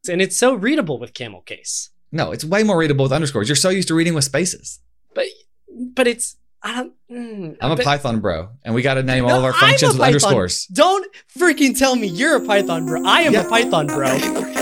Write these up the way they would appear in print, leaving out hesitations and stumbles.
and it's so readable with camel case. No, it's way more readable with underscores. You're so used to reading with spaces. But it's I'm a Python bro, and we got to name all of our functions with underscores. Don't freaking tell me you're a Python bro. I am a Python bro.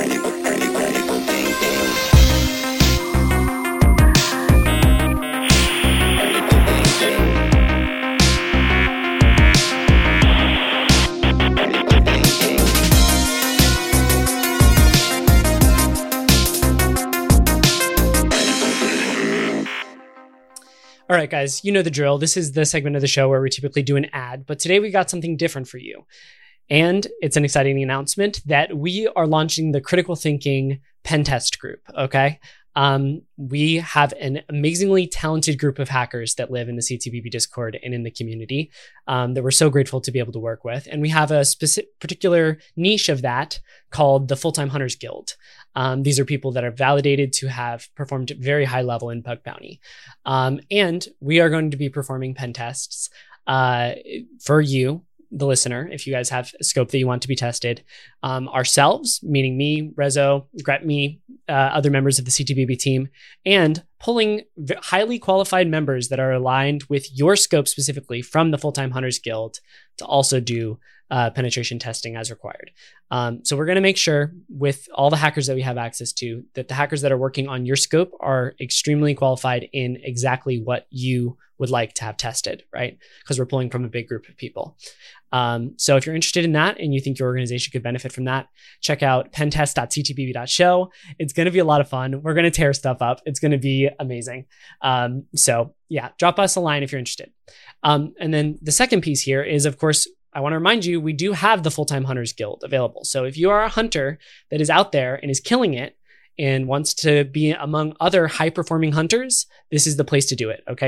All right, guys, you know the drill. This is the segment of the show where we typically do an ad, but today we got something different for you. And it's an exciting announcement that we are launching the Critical Thinking Pen Test Group, okay? We have an amazingly talented group of hackers that live in the CTBB Discord and in the community that we're so grateful to be able to work with. And we have a particular niche of that called the Full-Time Hunters Guild. These are people that are validated to have performed very high level in bug bounty. And we are going to be performing pen tests for you, the listener, if you guys have a scope that you want to be tested, ourselves, meaning me, Rezo, Gretme, other members of the CTBB team, and pulling highly qualified members that are aligned with your scope specifically from the Full-Time Hunters Guild to also do penetration testing as required. So we're going to make sure with all the hackers that we have access to that the hackers that are working on your scope are extremely qualified in exactly what you would like to have tested, right? Because we're pulling from a big group of people. So if you're interested in that and you think your organization could benefit from that, check out pentest.ctbb.show. It's going to be a lot of fun. We're going to tear stuff up. It's going to be amazing. So yeah, drop us a line if you're interested. And then the second piece here is, of course, I want to remind you, we do have the Full-Time Hunters Guild available. So if you are a hunter that is out there and is killing it and wants to be among other high-performing hunters, this is the place to do it, okay?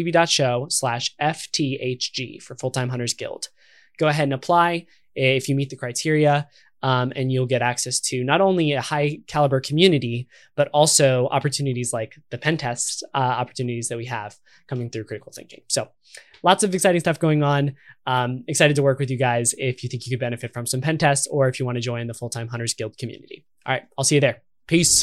ctbb.show/FTHG for Full-Time Hunters Guild. Go ahead and apply if you meet the criteria, and you'll get access to not only a high-caliber community, but also opportunities like the pen test opportunities that we have coming through Critical Thinking. So lots of exciting stuff going on. Excited to work with you guys if you think you could benefit from some pen tests or if you want to join the Full-Time Hunters Guild community. All right, I'll see you there. Peace.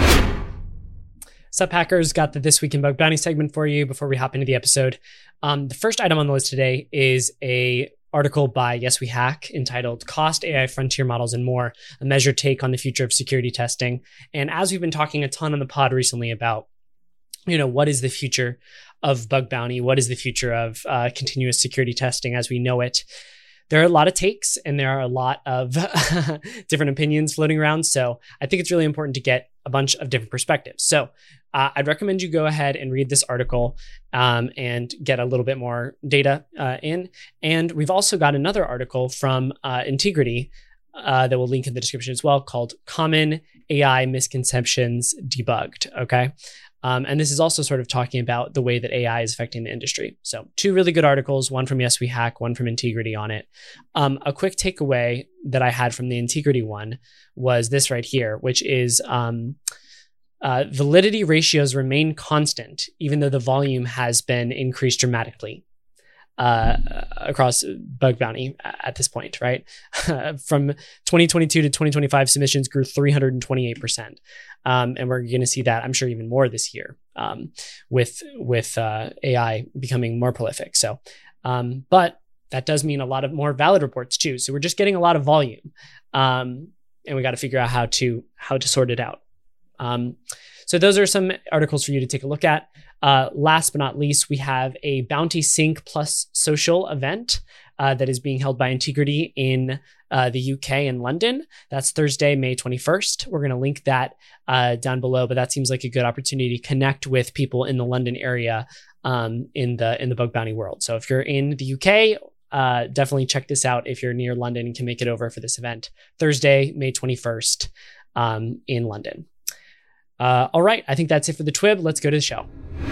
Sup, hackers? Got the This Week in Bug Bounty segment for you before we hop into the episode. The first item on the list today is a article by Yes We Hack entitled Cost AI Frontier Models and More, a measured take on the future of security testing. And as we've been talking a ton on the pod recently about, what is the future of bug bounty? What is the future of continuous security testing as we know it? There are a lot of takes and there are a lot of different opinions floating around. So I think it's really important to get a bunch of different perspectives. So I'd recommend you go ahead and read this article and get a little bit more data in. And we've also got another article from Integrity that we'll link in the description as well called Common AI Misconceptions Debugged, okay? And this is also sort of talking about the way that AI is affecting the industry. So 2 really good articles, one from Yes We Hack, one from Integrity on it. A quick takeaway that I had from the Integrity one was this right here, which is validity ratios remain constant, even though the volume has been increased dramatically across bug bounty at this point, right? From 2022 to 2025, submissions grew 328%. And we're going to see that, I'm sure, even more this year with AI becoming more prolific. So, but that does mean a lot of more valid reports too. So we're just getting a lot of volume, and we got to figure out how to sort it out. So those are some articles for you to take a look at. Last but not least, we have a Bounty Sync plus social event that is being held by Integrity in the UK and London. That's Thursday, May 21st. We're going to link that down below, but that seems like a good opportunity to connect with people in the London area in the bug bounty world. So if you're in the UK, definitely check this out if you're near London and can make it over for this event. Thursday, May 21st in London. All right, I think that's it for the TWIB. Let's go to the show.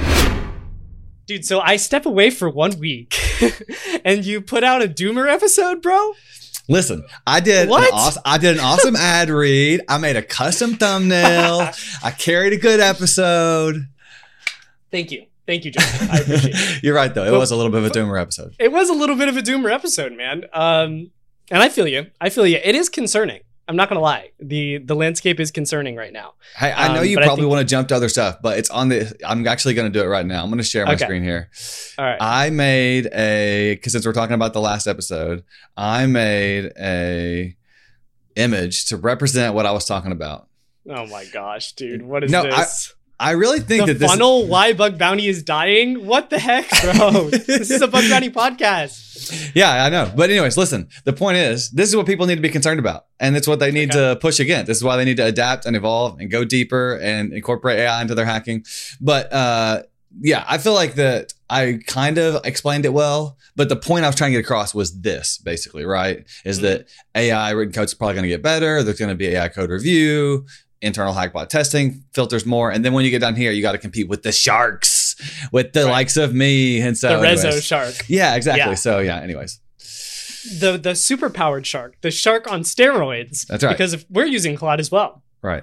Dude, so I step away for 1 week and you put out a Doomer episode, bro? Listen, I did an awesome ad read. I made a custom thumbnail. I carried a good episode. Thank you. Thank you, Jonathan. I appreciate it. You're right, though. It was a little bit of a Doomer episode. It was a little bit of a Doomer episode, man. And I feel you. It is concerning. I'm not gonna lie. The landscape is concerning right now. Hey, I know you probably want to jump to other stuff, but it's on the. I'm actually going to do it right now. I'm going to share my screen here. All right. I made because since we're talking about the last episode, I made a image to represent what I was talking about. Oh my gosh, dude! What is this? I really think the that this funnel why bug bounty is dying. What the heck, bro? This is a bug bounty podcast. Yeah, I know. But anyways, listen. The point is, this is what people need to be concerned about, and it's what they need to push against. This is why they need to adapt and evolve and go deeper and incorporate AI into their hacking. But yeah, I feel like that I kind of explained it well. But the point I was trying to get across was this, basically, right? Is that AI written code is probably going to get better. There's going to be AI code review, internal hackbot testing, filters more. And then when you get down here, you got to compete with the sharks, with the likes of me. And so the Rezo shark. Yeah, exactly. Yeah. So yeah, anyways. The super powered shark, the shark on steroids. That's right. Because we're using Claude as well. Right.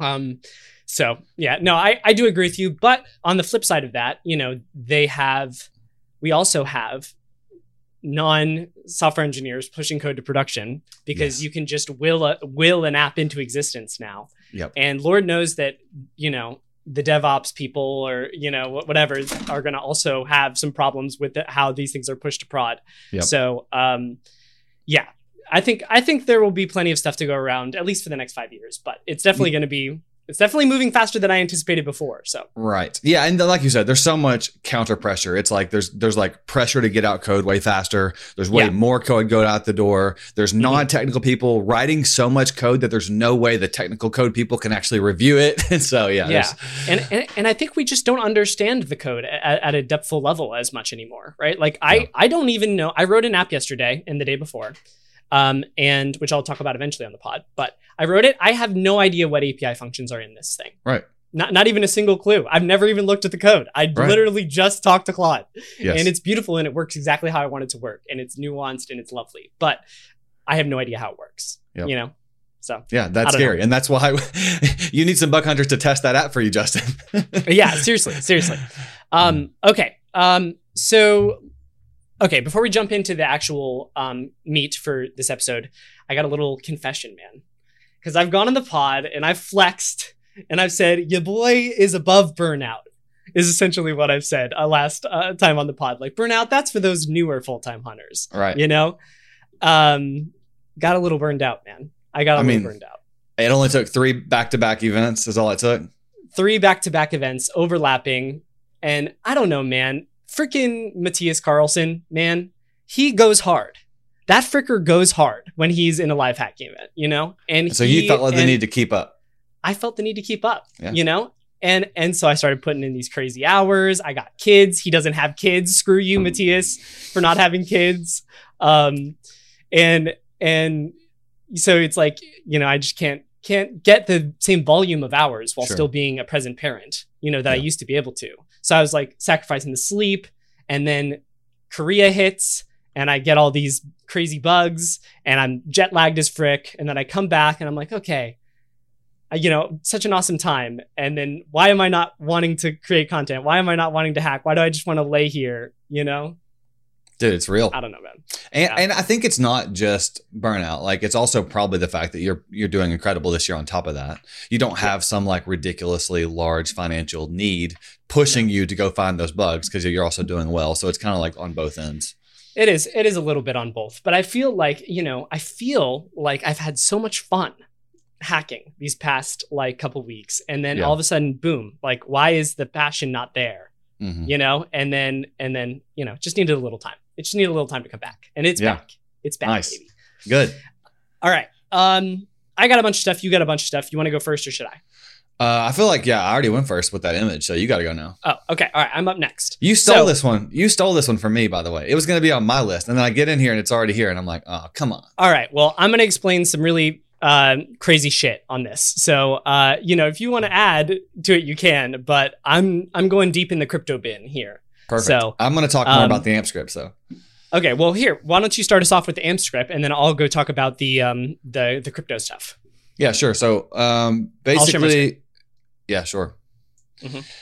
So yeah, no, I do agree with you. But on the flip side of that, you know, we also have non-software engineers pushing code to production because you can just will an app into existence now. Yep. And Lord knows that, you know, the DevOps people or, you know, whatever are going to also have some problems with how these things are pushed to prod. Yep. So, yeah, I think there will be plenty of stuff to go around, at least for the next 5 years, but it's definitely going to be it's definitely moving faster than I anticipated before. So right. Yeah. And like you said, there's so much counter pressure. It's like there's like pressure to get out code way faster. There's way more code going out the door. There's non-technical people writing so much code that there's no way the technical code people can actually review it. And so yeah. And I think we just don't understand the code at a depthful level as much anymore, right? Like I don't even know. I wrote an app yesterday and the day before. And which I'll talk about eventually on the pod, but I wrote it. I have no idea what API functions are in this thing. Right. Not even a single clue. I've never even looked at the code. I literally just talked to Claude and it's beautiful and it works exactly how I want it to work. And it's nuanced and it's lovely, but I have no idea how it works, you know? So yeah, that's scary. And that's why you need some bug hunters to test that app for you, Justin. Yeah, seriously. Okay. Okay, before we jump into the actual meat for this episode, I got a little confession, man. Because I've gone on the pod and I've flexed and I've said, your boy is above burnout, is essentially what I've said last time on the pod. Like, burnout, that's for those newer full-time hunters. Right. You know? Got a little burned out, man. I got a little burned out. It only took 3 back-to-back events is all it took? 3 back-to-back events overlapping. And I don't know, man. Freaking Matthias Carlson, man, he goes hard. That fricker goes hard when he's in a live hacking event, you know? And so you felt the need to keep up. I felt the need to keep up, you know? And so I started putting in these crazy hours. I got kids. He doesn't have kids. Screw you, Matthias, for not having kids. And so it's like, you know, I just can't get the same volume of hours while still being a present parent, you know, that I used to be able to. So I was like sacrificing the sleep, and then Korea hits and I get all these crazy bugs and I'm jet lagged as frick. And then I come back and I'm like, okay, you know, such an awesome time. And then why am I not wanting to create content? Why am I not wanting to hack? Why do I just want to lay here? You know? Dude, it's real. I don't know, man. And I think it's not just burnout. Like, it's also probably the fact that you're doing incredible this year on top of that. You don't have some like ridiculously large financial need pushing you to go find those bugs because you're also doing well. So it's kind of like on both ends. It is a little bit on both. But I feel like, you know, I've had so much fun hacking these past like couple weeks. And then all of a sudden, boom, like, why is the passion not there? Mm-hmm. You know, and then, you know, just needed a little time. It just needed a little time to come back. And it's back. It's back, nice. baby. Good. All right. I got a bunch of stuff. You got a bunch of stuff. You want to go first or should I? I feel like, I already went first with that image. So you got to go now. Oh, okay. All right. I'm up next. You stole this one. You stole this one from me, by the way. It was going to be on my list. And then I get in here and it's already here. And I'm like, oh, come on. All right. Well, I'm going to explain some really crazy shit on this. So, you know, if you want to add to it, you can, but I'm going deep in the crypto bin here. Perfect. So I'm going to talk more about the AMP script. So, okay. Well, here, why don't you start us off with the AMP script, and then I'll go talk about the crypto stuff. Yeah, sure. So, basically, yeah, sure. Mm-hmm.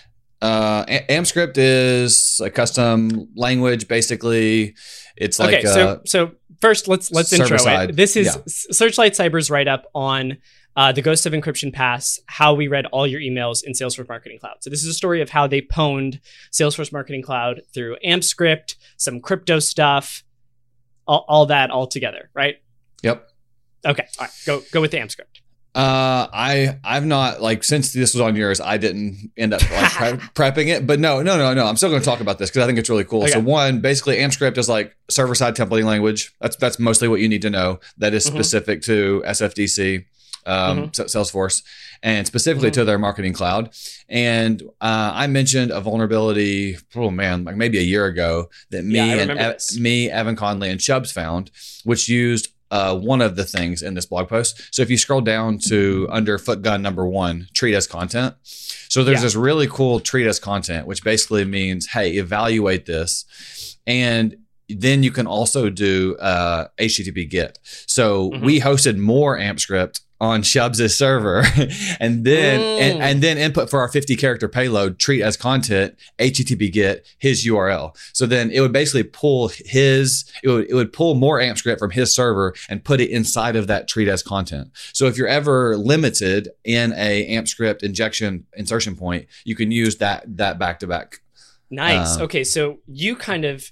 AmpScript is a custom language. Basically, it's like okay. So first, let's intro side. it. This is Searchlight Cyber's write up on the Ghost of Encryption Pass, how we read all your emails in Salesforce Marketing Cloud. So this is a story of how they pwned Salesforce Marketing Cloud through AmpScript, some crypto stuff, all that all together, right? Yep. Okay. All right. Go with the AmpScript. I've not, like, since this was on yours, I didn't end up like prepping it, but no. I'm still going to talk about this because I think it's really cool. Okay. So one, basically AmpScript is like server side templating language. That's mostly what you need to know. That is specific to SFDC, Salesforce, and specifically to their marketing cloud. And I mentioned a vulnerability, like maybe a year ago that me, Evan Conley, and Chubbs found, which used one of the things in this blog post. So if you scroll down to under footgun number 1, treat as content. So there's this really cool treat as content, which basically means, hey, evaluate this. And then you can also do HTTP GET. So we hosted more AmpScript on Chubbs' server, and then and then input for our 50 character payload, treat as content, HTTP GET his URL. So then it would basically pull it would pull more AmpScript from his server and put it inside of that treat as content. So if you're ever limited in a AmpScript insertion point, you can use that back to back. Nice. Okay, so you kind of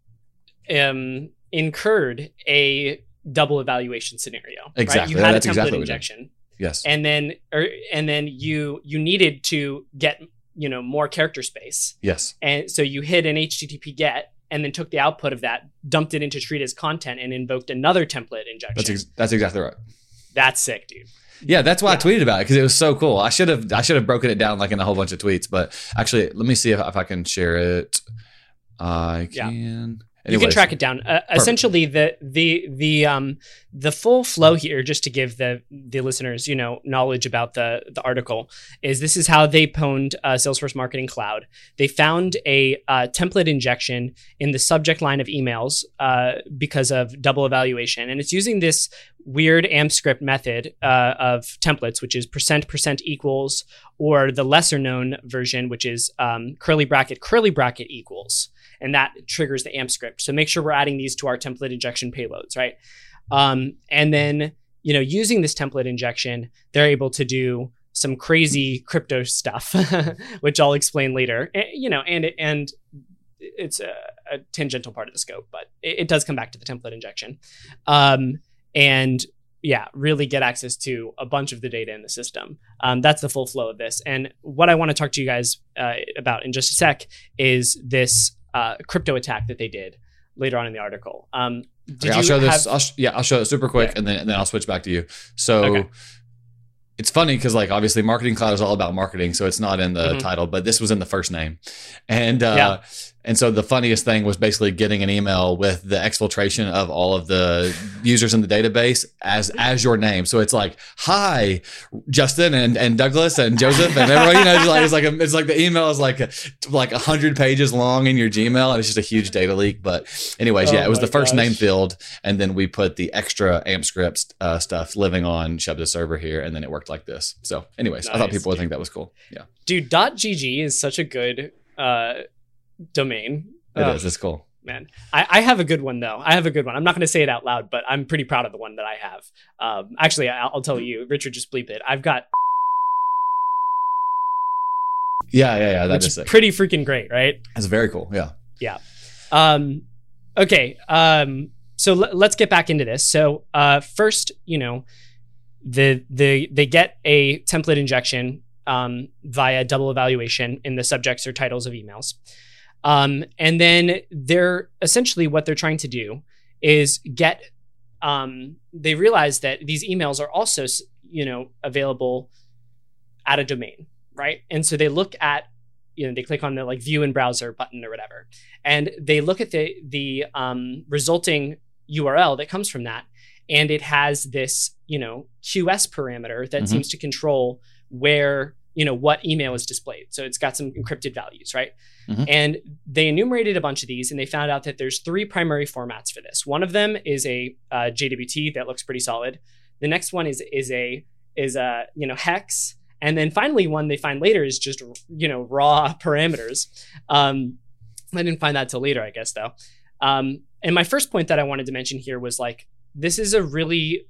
incurred a double evaluation scenario. Exactly. Right? You had That's a template exactly injection. Yes. And then you needed to get, more character space. Yes. And so you hit an HTTP GET and then took the output of that, dumped it into treat as content, and invoked another template injection. That's exactly right. That's sick, dude. Yeah, that's why I tweeted about it, because it was so cool. I should have broken it down like in a whole bunch of tweets, but actually, let me see if I can share it. I can. Anyways, you can track it down. Essentially, the full flow here, just to give the listeners, knowledge about the article, is this is how they pwned Salesforce Marketing Cloud. They found a template injection in the subject line of emails because of double evaluation, and it's using this weird AmpScript method of templates, which is % equals, or the lesser known version, which is curly bracket equals. And that triggers the AmpScript. So make sure we're adding these to our template injection payloads, right? And then, using this template injection, they're able to do some crazy crypto stuff, which I'll explain later. And it's a tangential part of the scope, but it does come back to the template injection. And yeah, really get access to a bunch of the data in the system. That's the full flow of this. And what I want to talk to you guys about in just a sec is this crypto attack that they did later on in the article. I'll show this. I'll show it super quick, and then I'll switch back to you. So it's funny because, like, obviously Marketing Cloud is all about marketing, so it's not in the title, but this was in the first name. And so the funniest thing was basically getting an email with the exfiltration of all of the users in the database as your name. So it's like, hi, Justin and Douglas and Joseph and everybody. It's like the email is like 100 pages long in your Gmail, and it's just a huge data leak. But anyways, it was the first name field, and then we put the extra AmpScript stuff living on Chubbs' server here, and then it worked like this. So anyways, nice. I thought people would think that was cool. Yeah, dude, .gg is such a good domain. It is. It's cool, man. I have a good one though. I'm not going to say it out loud, but I'm pretty proud of the one that I have. Actually, I'll tell you. Richard, just bleep it. I've got. Yeah. That is pretty freaking great, right? That's very cool. Yeah. Okay. So let's get back into this. So first, they get a template injection via double evaluation in the subjects or titles of emails. And then they're essentially what they're trying to do is get, they realize that these emails are also, available at a domain, right? And so they look at, they click on the like view in browser button or whatever, and they look at the resulting URL that comes from that. And it has this, QS parameter that seems to control where, what email is displayed. So it's got some encrypted values, right? And they enumerated a bunch of these, and they found out that there's 3 primary formats for this. One of them is a JWT that looks pretty solid. The next one is a hex, And then finally, one they find later is just, raw parameters. I didn't find that till later, I guess, though. And my first point that I wanted to mention here was like, this is a really,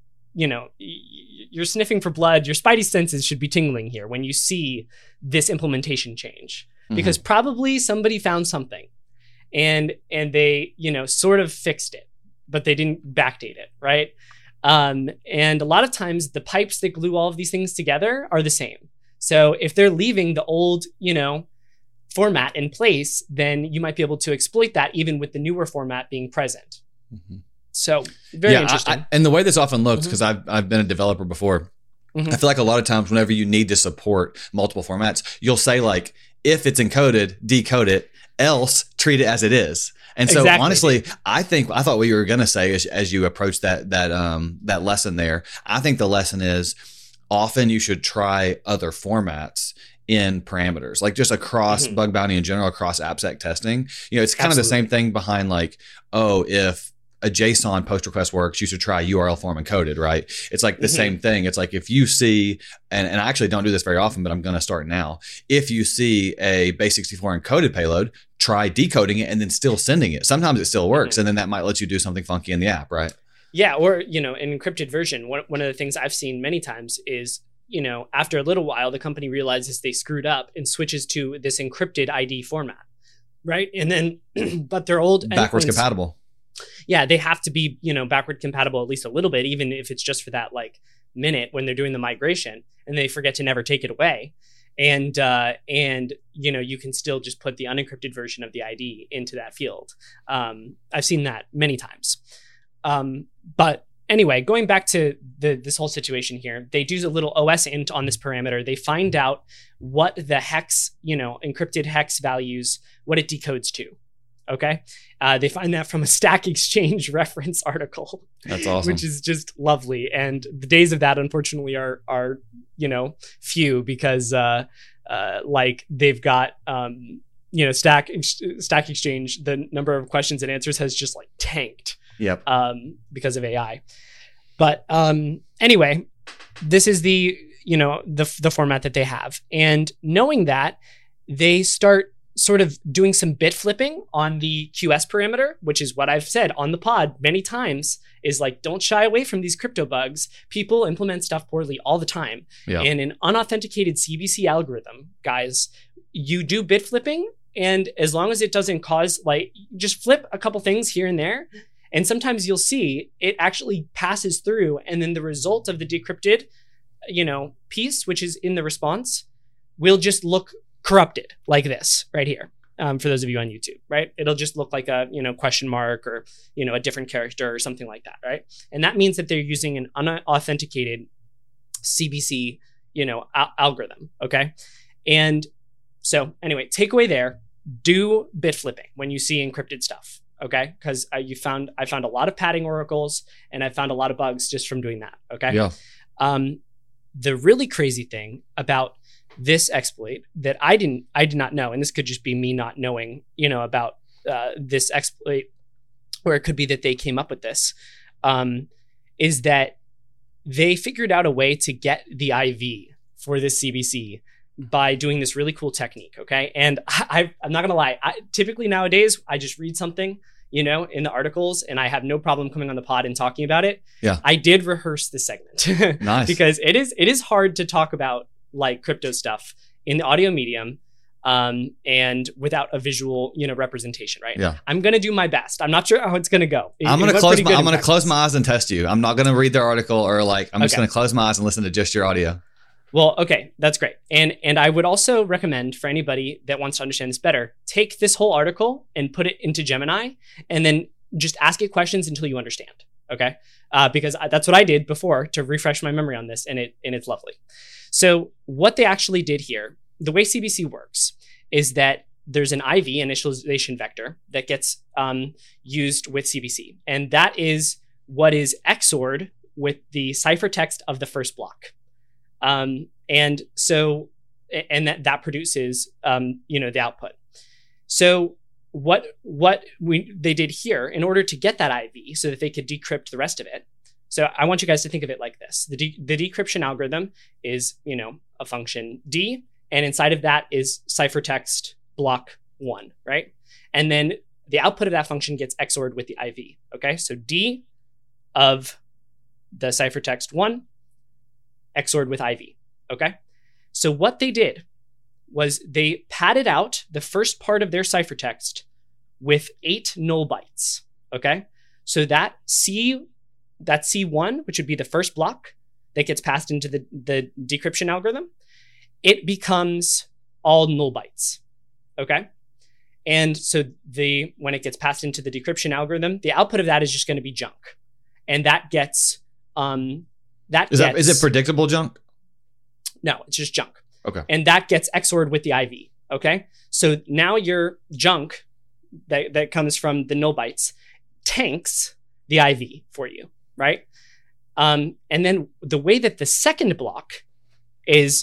you're sniffing for blood. Your spidey senses should be tingling here when you see this implementation change, because probably somebody found something and they, sort of fixed it, but they didn't backdate it, right? And a lot of times the pipes that glue all of these things together are the same. So if they're leaving the old, format in place, then you might be able to exploit that even with the newer format being present. So very interesting. And the way this often looks, because I've been a developer before, I feel like a lot of times whenever you need to support multiple formats, you'll say like, if it's encoded, decode it, else treat it as it is. And so honestly, I thought what you were going to say as you approach that lesson there, I think the lesson is often you should try other formats in parameters, like just across bug bounty in general, across AppSec testing. It's kind of the same thing behind like, if a JSON post request works, you should try URL form encoded, right? It's like the same thing. It's like if you see, and I actually don't do this very often, but I'm going to start now. If you see a base64 encoded payload, try decoding it and then still sending it. Sometimes it still works, and then that might let you do something funky in the app, right? Yeah, or an encrypted version. One of the things I've seen many times is, after a little while, the company realizes they screwed up and switches to this encrypted ID format, right? And then, but their old backwards compatible. Yeah, they have to be, backward compatible at least a little bit, even if it's just for that like minute when they're doing the migration, and they forget to never take it away. And you can still just put the unencrypted version of the ID into that field. I've seen that many times. But anyway, going back to this whole situation here, they do a little OS int on this parameter. They find out what the hex, encrypted hex values, what it decodes to. Okay. They find that from a Stack Exchange reference article. That's awesome. Which is just lovely. And the days of that, unfortunately, are few, because like they've got, Stack Exchange, the number of questions and answers has just like tanked. Yep. Because of AI. But anyway, this is the format that they have. And knowing that, they start sort of doing some bit flipping on the QS parameter, which is what I've said on the pod many times, is like, don't shy away from these crypto bugs. People implement stuff poorly all the time. Yeah. And an unauthenticated CBC algorithm, guys, you do bit flipping, and as long as it doesn't cause, like, just flip a couple things here and there, and sometimes you'll see it actually passes through, and then the result of the decrypted, piece, which is in the response, will just look corrupted like this right here. For those of you on YouTube, right? It'll just look like a, question mark, or, a different character or something like that, right? And that means that they're using an unauthenticated CBC, algorithm, okay? And so anyway, takeaway there, do bit flipping when you see encrypted stuff, okay? Because I found a lot of padding oracles, and I found a lot of bugs just from doing that, okay? Yeah. The really crazy thing about this exploit that I did not know, and this could just be me not knowing, about this exploit, or it could be that they came up with this, is that they figured out a way to get the IV for this CBC by doing this really cool technique, okay? And I'm not gonna lie, typically nowadays, I just read something, in the articles, and I have no problem coming on the pod and talking about it. Yeah. I did rehearse this segment. Nice. Because it is hard to talk about like crypto stuff in the audio medium, and without a visual, representation, right? Yeah. I'm going to do my best. I'm not sure how it's going to go. I'm going to close my eyes and test you. I'm not going to read their article, or I'm just going to close my eyes and listen to just your audio. Well, okay, that's great. And I would also recommend, for anybody that wants to understand this better, take this whole article and put it into Gemini, and then just ask it questions until you understand. Okay. Because that's what I did before to refresh my memory on this, and it's lovely. So what they actually did here, the way CBC works, is that there's an IV, initialization vector, that gets used with CBC. And that is what is XORed with the ciphertext of the first block. And that produces, the output. So what they did here, in order to get that IV so that they could decrypt the rest of it, So I want you guys to think of it like this. The decryption algorithm is, a function D, and inside of that is ciphertext block 1, right? And then the output of that function gets XORed with the IV, okay? So D of the ciphertext 1 XORed with IV, okay? So what they did was they padded out the first part of their ciphertext with 8 null bytes, okay? So that C1, which would be the first block that gets passed into the decryption algorithm, it becomes all null bytes, okay? And so when it gets passed into the decryption algorithm, the output of that is just going to be junk. And that gets, is it predictable junk? No, it's just junk. Okay. And that gets XORed with the IV, okay? So now your junk that comes from the null bytes tanks the IV for you, right? And then the way that the second block is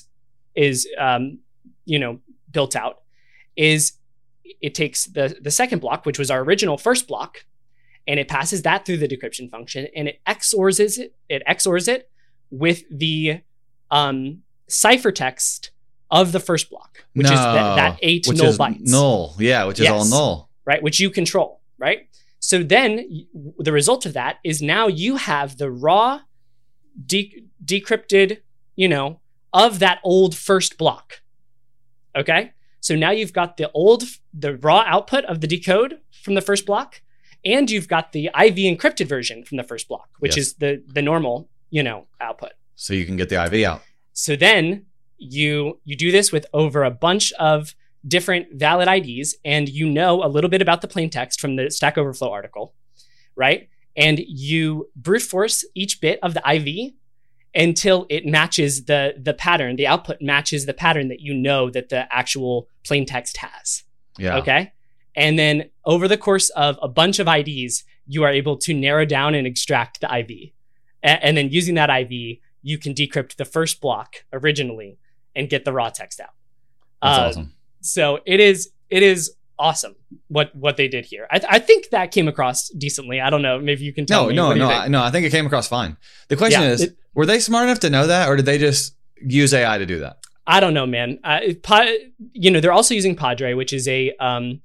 built out is it takes the second block, which was our original first block, and it passes that through the decryption function, and it XORs it with the ciphertext of the first block, which is that 8 null bytes. Null, yeah, which is all null. Right, which you control, right? So then the result of that is now you have the raw decrypted, of that old first block, okay? So now you've got the raw output of the decode from the first block, and you've got the IV encrypted version from the first block, which is the normal, output. So you can get the IV out. So then you do this with over a bunch of different valid IDs, and a little bit about the plain text from the Stack Overflow article, right? And you brute force each bit of the IV until it matches the pattern. The output matches the pattern that that the actual plain text has. Yeah. Okay. And then over the course of a bunch of IDs, you are able to narrow down and extract the IV. And then using that IV, you can decrypt the first block originally and get the raw text out. That's awesome. So it is awesome what they did here. I think that came across decently. I don't know. Maybe you can tell me. No. I think it came across fine. The question is, were they smart enough to know that, or did they just use AI to do that? I don't know, man. They're also using Padre, which is a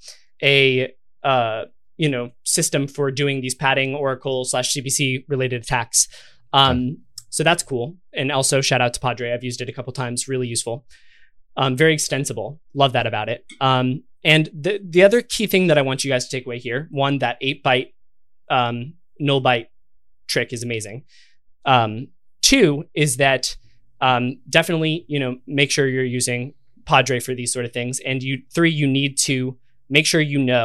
system for doing these padding Oracle /CBC related attacks. So that's cool. And also shout out to Padre. I've used it a couple times. Really useful. Very extensible. Love that about it. And the other key thing that I want you guys to take away here, one, that 8-byte null byte trick is amazing. 2 is that definitely, make sure you're using Padre for these sort of things. And 3, you need to make sure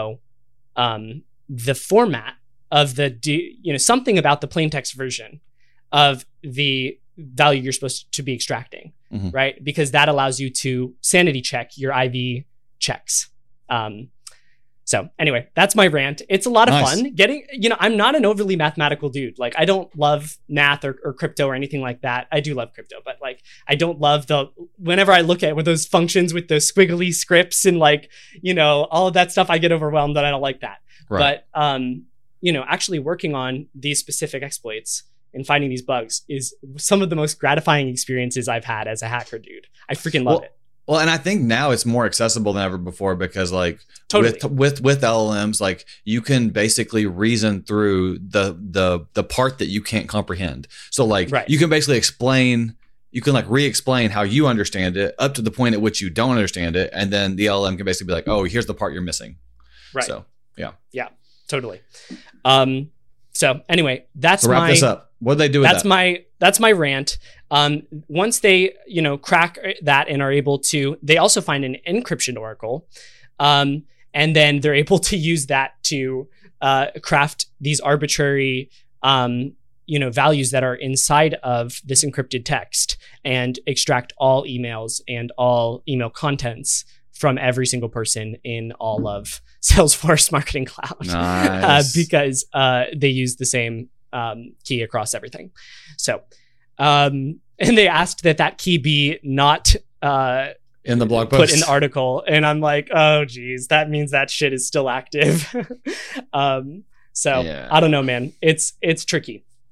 the format of something about the plain text version of the value you're supposed to be extracting, right? Because that allows you to sanity check your IV checks. So anyway, that's my rant. It's a lot of fun getting, I'm not an overly mathematical dude. Like, I don't love math or crypto or anything like that. I do love crypto, but like, I don't love whenever I look at those functions with the squiggly scripts and all of that stuff, I get overwhelmed and I don't like that. Right. But, actually working on these specific exploits and finding these bugs is some of the most gratifying experiences I've had as a hacker, dude. I freaking love it. Well, and I think now it's more accessible than ever before because with LLMs, you can basically reason through the part that you can't comprehend. So you can basically re-explain how you understand it up to the point at which you don't understand it. And then the LLM can basically be like, oh, here's the part you're missing. Right. So, yeah. Yeah, totally. So anyway, so wrap this up. What do they do with that? That's my rant. Once they, crack that and are able to, they also find an encryption oracle. And then they're able to use that to craft these arbitrary, values that are inside of this encrypted text and extract all emails and all email contents from every single person in all of Salesforce Marketing Cloud. Nice. Because they use the same key across everything. So, and they asked that key be not in the blog post, put in the article. And I'm like, oh, geez, that means that shit is still active. I don't know, man. It's tricky.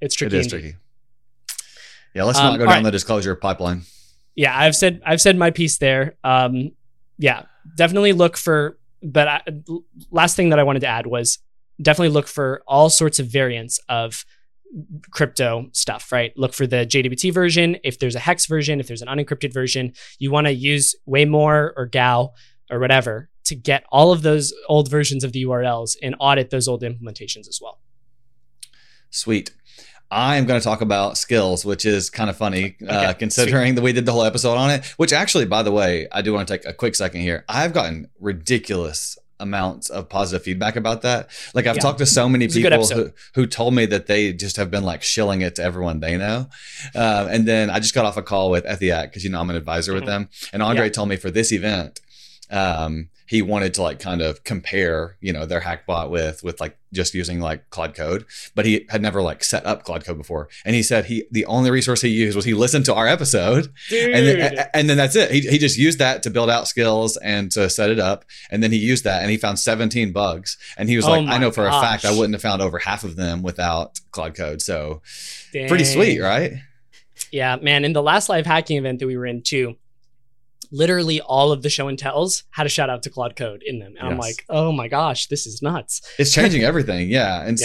It's tricky. It is tricky. Yeah, let's not go down the disclosure pipeline. Yeah, I've said my piece there. Yeah, definitely look for. But last thing that I wanted to add was definitely look for all sorts of variants of crypto stuff, right? Look for the JWT version. If there's a hex version, if there's an unencrypted version, you want to use Waymore or GAO or whatever to get all of those old versions of the URLs and audit those old implementations as well. Sweet. I am going to talk about skills, which is kind of funny, considering that we did the whole episode on it, which actually, by the way, I do want to take a quick second here. I've gotten ridiculous amounts of positive feedback about that. Like I've talked to so many people who told me that they just have been like shilling it to everyone they know. And then I just got off a call with Ethiac because, I'm an advisor with them. And Andre told me for this event, he wanted to like kind of compare, their Hackbot with like just using like Claude Code, but he had never like set up Claude Code before. And he said the only resource he used was he listened to our episode. Dude. And then that's it. He just used that to build out skills and to set it up. And then he used that and he found 17 bugs. And he was like, I know for a fact I wouldn't have found over half of them without Claude Code. So pretty sweet, right? Yeah, man. In the last live hacking event that we were in too, literally all of the show and tells had a shout out to Claude Code in them. And I'm like, oh my gosh, this is nuts. It's changing everything. Yeah. And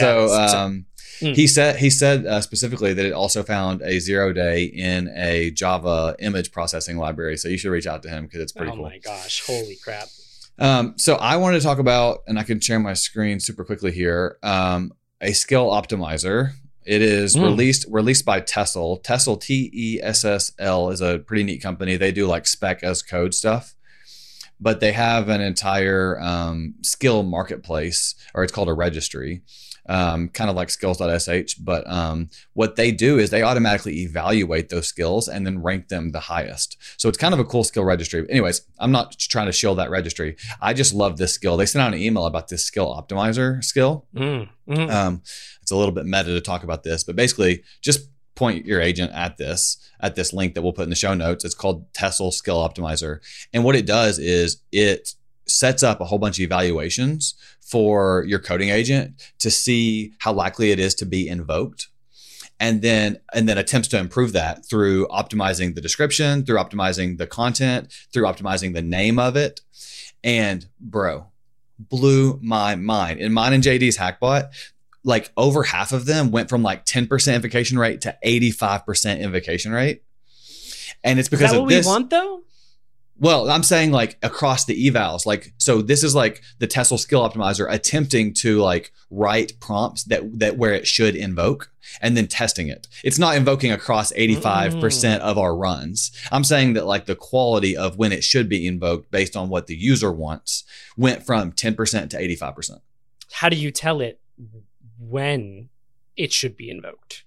he said specifically that it also found a 0-day in a Java image processing library. So you should reach out to him because it's pretty cool. Oh my gosh. Holy crap. So I wanted to talk about, and I can share my screen super quickly here, a skill optimizer. It is released by Tessel. Tessel, Tessl, is a pretty neat company. They do like spec as code stuff, but they have an entire skill marketplace, or it's called a registry, kind of like skills.sh. But what they do is they automatically evaluate those skills and then rank them the highest. So it's kind of a cool skill registry. Anyways, I'm not trying to shill that registry. I just love this skill. They sent out an email about this skill optimizer skill. It's a little bit meta to talk about this, but basically just point your agent at this link that we'll put in the show notes. It's called Tessel Skill Optimizer. And what it does is it sets up a whole bunch of evaluations for your coding agent to see how likely it is to be invoked. And then attempts to improve that through optimizing the description, through optimizing the content, through optimizing the name of it. And bro, blew my mind. In mine and JD's Hackbot, like over half of them went from like 10% invocation rate to 85% invocation rate. And it's because of this. Is that what we want though? Well, I'm saying like across the evals, like, so this is like the Tessel Skill Optimizer attempting to like write prompts that where it should invoke and then testing it. It's not invoking across 85% of our runs. I'm saying that like the quality of when it should be invoked based on what the user wants went from 10% to 85%. How do you tell it when it should be invoked?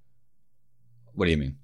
What do you mean?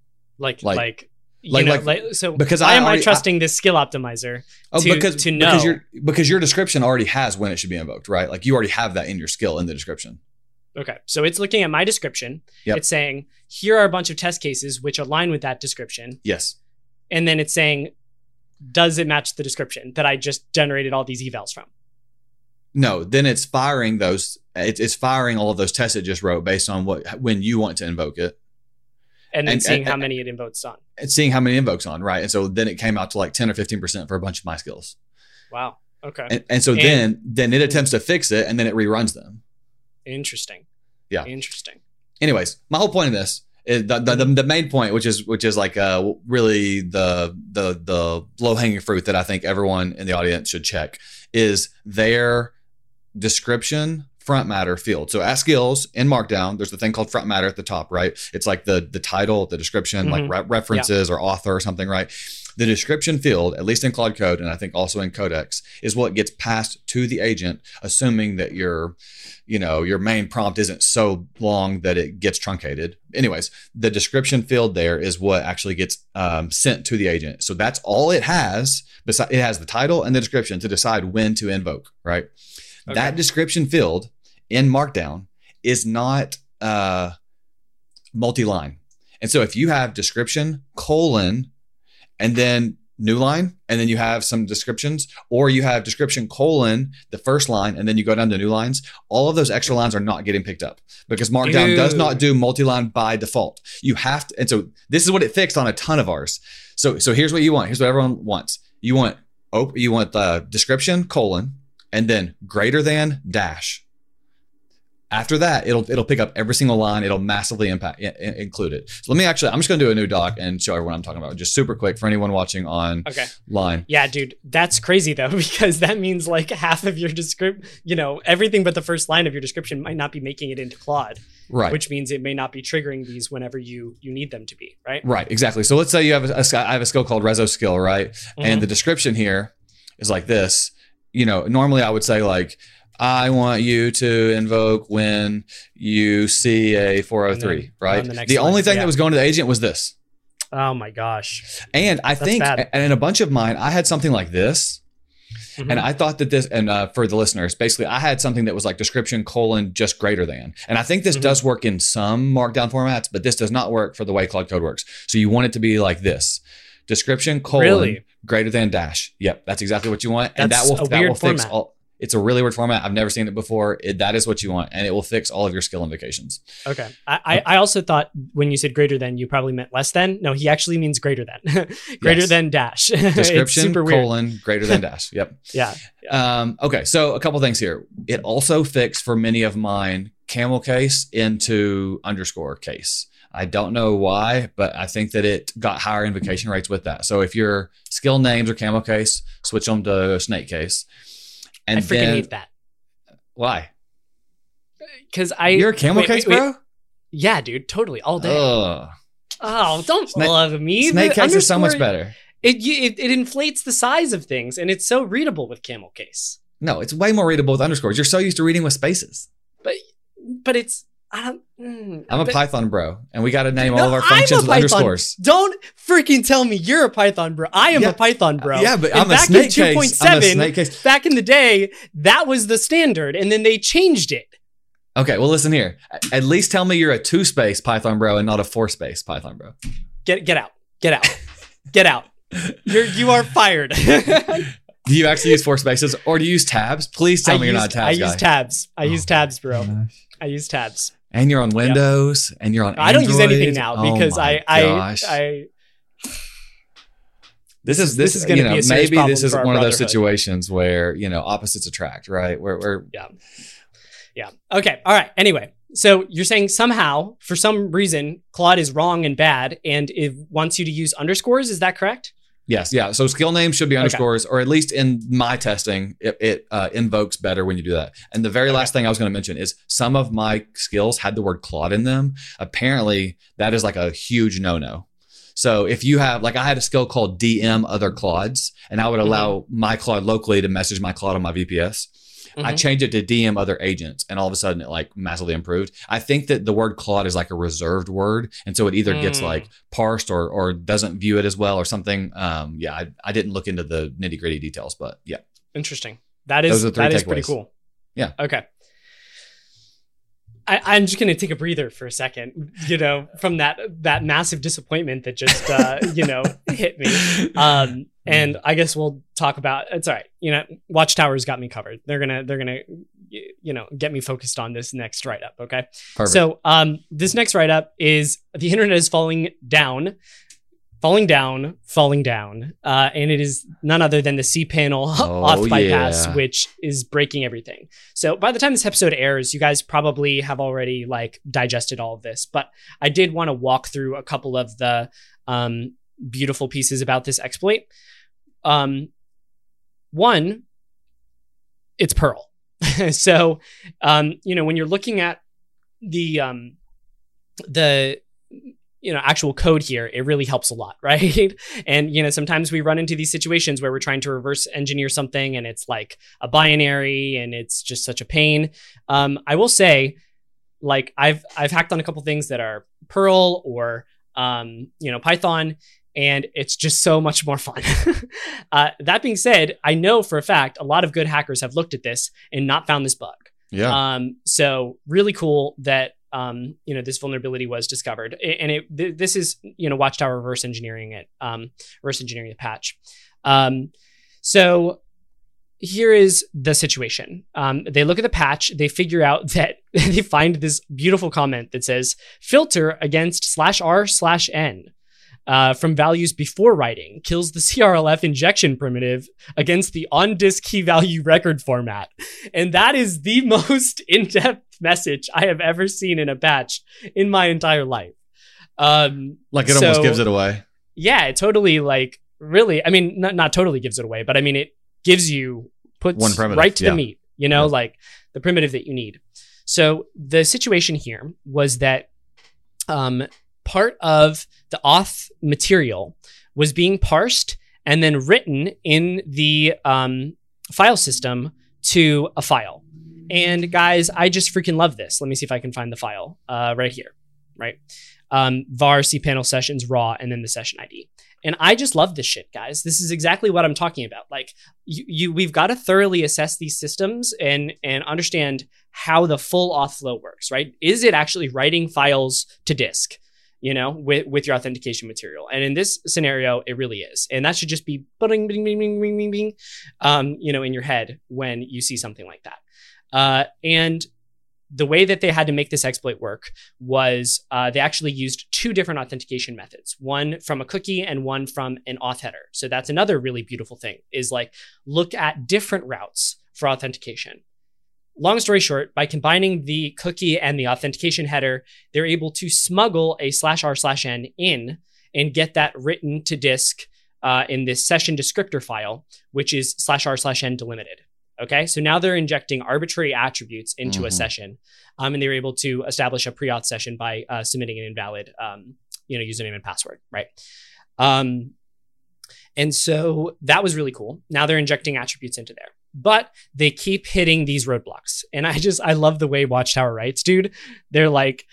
So because why am I trusting this skill optimizer to know? Because your description already has when it should be invoked, right? Like you already have that in your skill in the description. Okay. So it's looking at my description. Yep. It's saying, here are a bunch of test cases which align with that description. Yes. And then it's saying, does it match the description that I just generated all these evals from? No, then it's firing those. It's firing all of those tests it just wrote based on when you want to invoke it. And then seeing how many it invokes on. And seeing how many invokes on, right? And so then it came out to like 10 or 15% for a bunch of my skills. Wow. Okay. And so then it attempts to fix it and then it reruns them. Interesting. Yeah. Interesting. Anyways, my whole point of this is the main point, which is like really the low hanging fruit that I think everyone in the audience should check, is their description front matter field. So at skills in Markdown, there's the thing called front matter at the top, right? It's like the title, the description, like references or author or something, right? The description field, at least in Claude Code, and I think also in Codex, is what gets passed to the agent, assuming that your main prompt isn't so long that it gets truncated. Anyways, the description field there is what actually gets sent to the agent. So that's all it has. It has the title and the description to decide when to invoke, right? Okay. That description field in Markdown is not multi-line. And so if you have description, colon, and then new line, and then you have some descriptions, or you have description colon the first line, and then you go down to new lines, all of those extra lines are not getting picked up because Markdown does not do multi-line by default. You have to, and so this is what it fixed on a ton of ours. So here's what you want. Here's what everyone wants. You want the description colon and then greater than dash. After that, it'll pick up every single line. It'll massively include it. So I'm just going to do a new doc and show everyone what I'm talking about. Just super quick for anyone watching on line. Yeah, dude, that's crazy though, because that means like half of your description, everything but the first line of your description might not be making it into Claude. Right. Which means it may not be triggering these whenever you need them to be, right? Right, exactly. So let's say you have I have a skill called Reso skill, right? Mm-hmm. And the description here is like this. Normally I would say like, I want you to invoke when you see a 403, right? The only thing that was going to the agent was this. Oh my gosh. And I think, and in a bunch of mine, I had something like this. Mm-hmm. And I thought that this, and for the listeners, basically I had something that was like description colon just greater than. And I think this does work in some Markdown formats, but this does not work for the way Claude Code works. So you want it to be like this. Description colon greater than dash. Yep, that's exactly what you want. And that will fix all. It's a really weird format. I've never seen it before. That is what you want, and it will fix all of your skill invocations. Okay. I also thought when you said greater than, you probably meant less than. No, he actually means greater than. Greater than dash. Description colon greater than dash. Yep. Yeah. Okay, so a couple things here. It also fixed for many of mine camel case into underscore case. I don't know why, but I think that it got higher invocation rates with that. So if your skill names are camel case, switch them to snake case. And I freaking hate that. Why? Because you're a camel case, bro? Yeah, dude, totally, all day. Oh, don't love me. Snake case is so much better. It inflates the size of things, and it's so readable with camel case. No, it's way more readable with underscores. You're so used to reading with spaces. But it's I'm a Python bro, and we got to name all of our functions with underscores. Don't freaking tell me you're a Python bro. I am a Python bro. Yeah, but I'm a snake case. I'm a snake case. Back in the day, that was the standard, and then they changed it. Okay, well, listen here. At least tell me you're a 2-space Python bro and not a 4-space Python bro. Get out. Get out. Get out. You are fired. Do you actually use 4 spaces, or do you use tabs? Please tell me you're not a tabs guy. I use tabs. I use tabs, bro. I use tabs. And you're on Windows, and you're on Android. I don't use anything now because This is going to be a maybe this is one of those situations where opposites attract, right? Where yeah. Okay. All right. Anyway, so you're saying somehow, for some reason, Claude is wrong and bad, and it wants you to use underscores. Is that correct? Yes. Yeah. So skill names should be underscores, or at least in my testing, it invokes better when you do that. And the very last thing I was going to mention is some of my skills had the word Claude in them. Apparently, that is like a huge no-no. So if you have, like I had a skill called DM other Claudes, and I would allow my Claude locally to message my Claude on my VPS. I changed it to DM other agents, and all of a sudden it like massively improved. I think that the word Claude is like a reserved word, and so it either gets like parsed or doesn't view it as well or something. I didn't look into the nitty gritty details, but yeah. Interesting. That is pretty cool. Yeah. Okay. I'm just going to take a breather for a second, from that massive disappointment that just, hit me. And I guess we'll talk about, it's all right. Watchtower's got me covered. They're going to, get me focused on this next write-up. Okay. Perfect. So, this next write-up is the internet is falling down. And it is none other than the cPanel auth bypass, which is breaking everything. So by the time this episode airs, you guys probably have already digested all of this, but I did want to walk through a couple of the beautiful pieces about this exploit. One, it's Perl. So, when you're looking at the actual code here, it really helps a lot, right? And, sometimes we run into these situations where we're trying to reverse engineer something and it's like a binary and it's just such a pain. I will say, I've hacked on a couple things that are Perl or, Python, and it's just so much more fun. That being said, I know for a fact, a lot of good hackers have looked at this and not found this bug. Yeah. So really cool that this vulnerability was discovered. And this is, Watchtower reverse engineering the patch. So here is the situation. They look at the patch, they figure out that they find this beautiful comment that says, filter against /r/n from values before writing kills the CRLF injection primitive against the on-disk key value record format. And that is the most in-depth message I have ever seen in a patch in my entire life. It almost gives it away. Yeah, it totally really, not totally gives it away, but it puts one primitive right to the meat, the primitive that you need. So the situation here was that part of the auth material was being parsed and then written in the file system to a file. And guys, I just freaking love this. Let me see if I can find the file right here, right? var cpanel sessions raw and then the session ID. And I just love this shit, guys. This is exactly what I'm talking about. We've got to thoroughly assess these systems and understand how the full auth flow works, right? Is it actually writing files to disk, with your authentication material? And in this scenario, it really is. And that should just be bing, bing, bing, bing, bing, bing, bing, in your head when you see something like that. And the way that they had to make this exploit work was they actually used two different authentication methods, one from a cookie and one from an auth header. So that's another really beautiful thing, is look at different routes for authentication. Long story short, by combining the cookie and the authentication header, they're able to smuggle a /r/n in and get that written to disk in this session descriptor file, which is /r/n delimited. Okay, so now they're injecting arbitrary attributes into a session, and they were able to establish a pre-auth session by submitting an invalid, username and password, right? And so that was really cool. Now they're injecting attributes into there, but they keep hitting these roadblocks. And I love the way Watchtower writes, dude. They're like,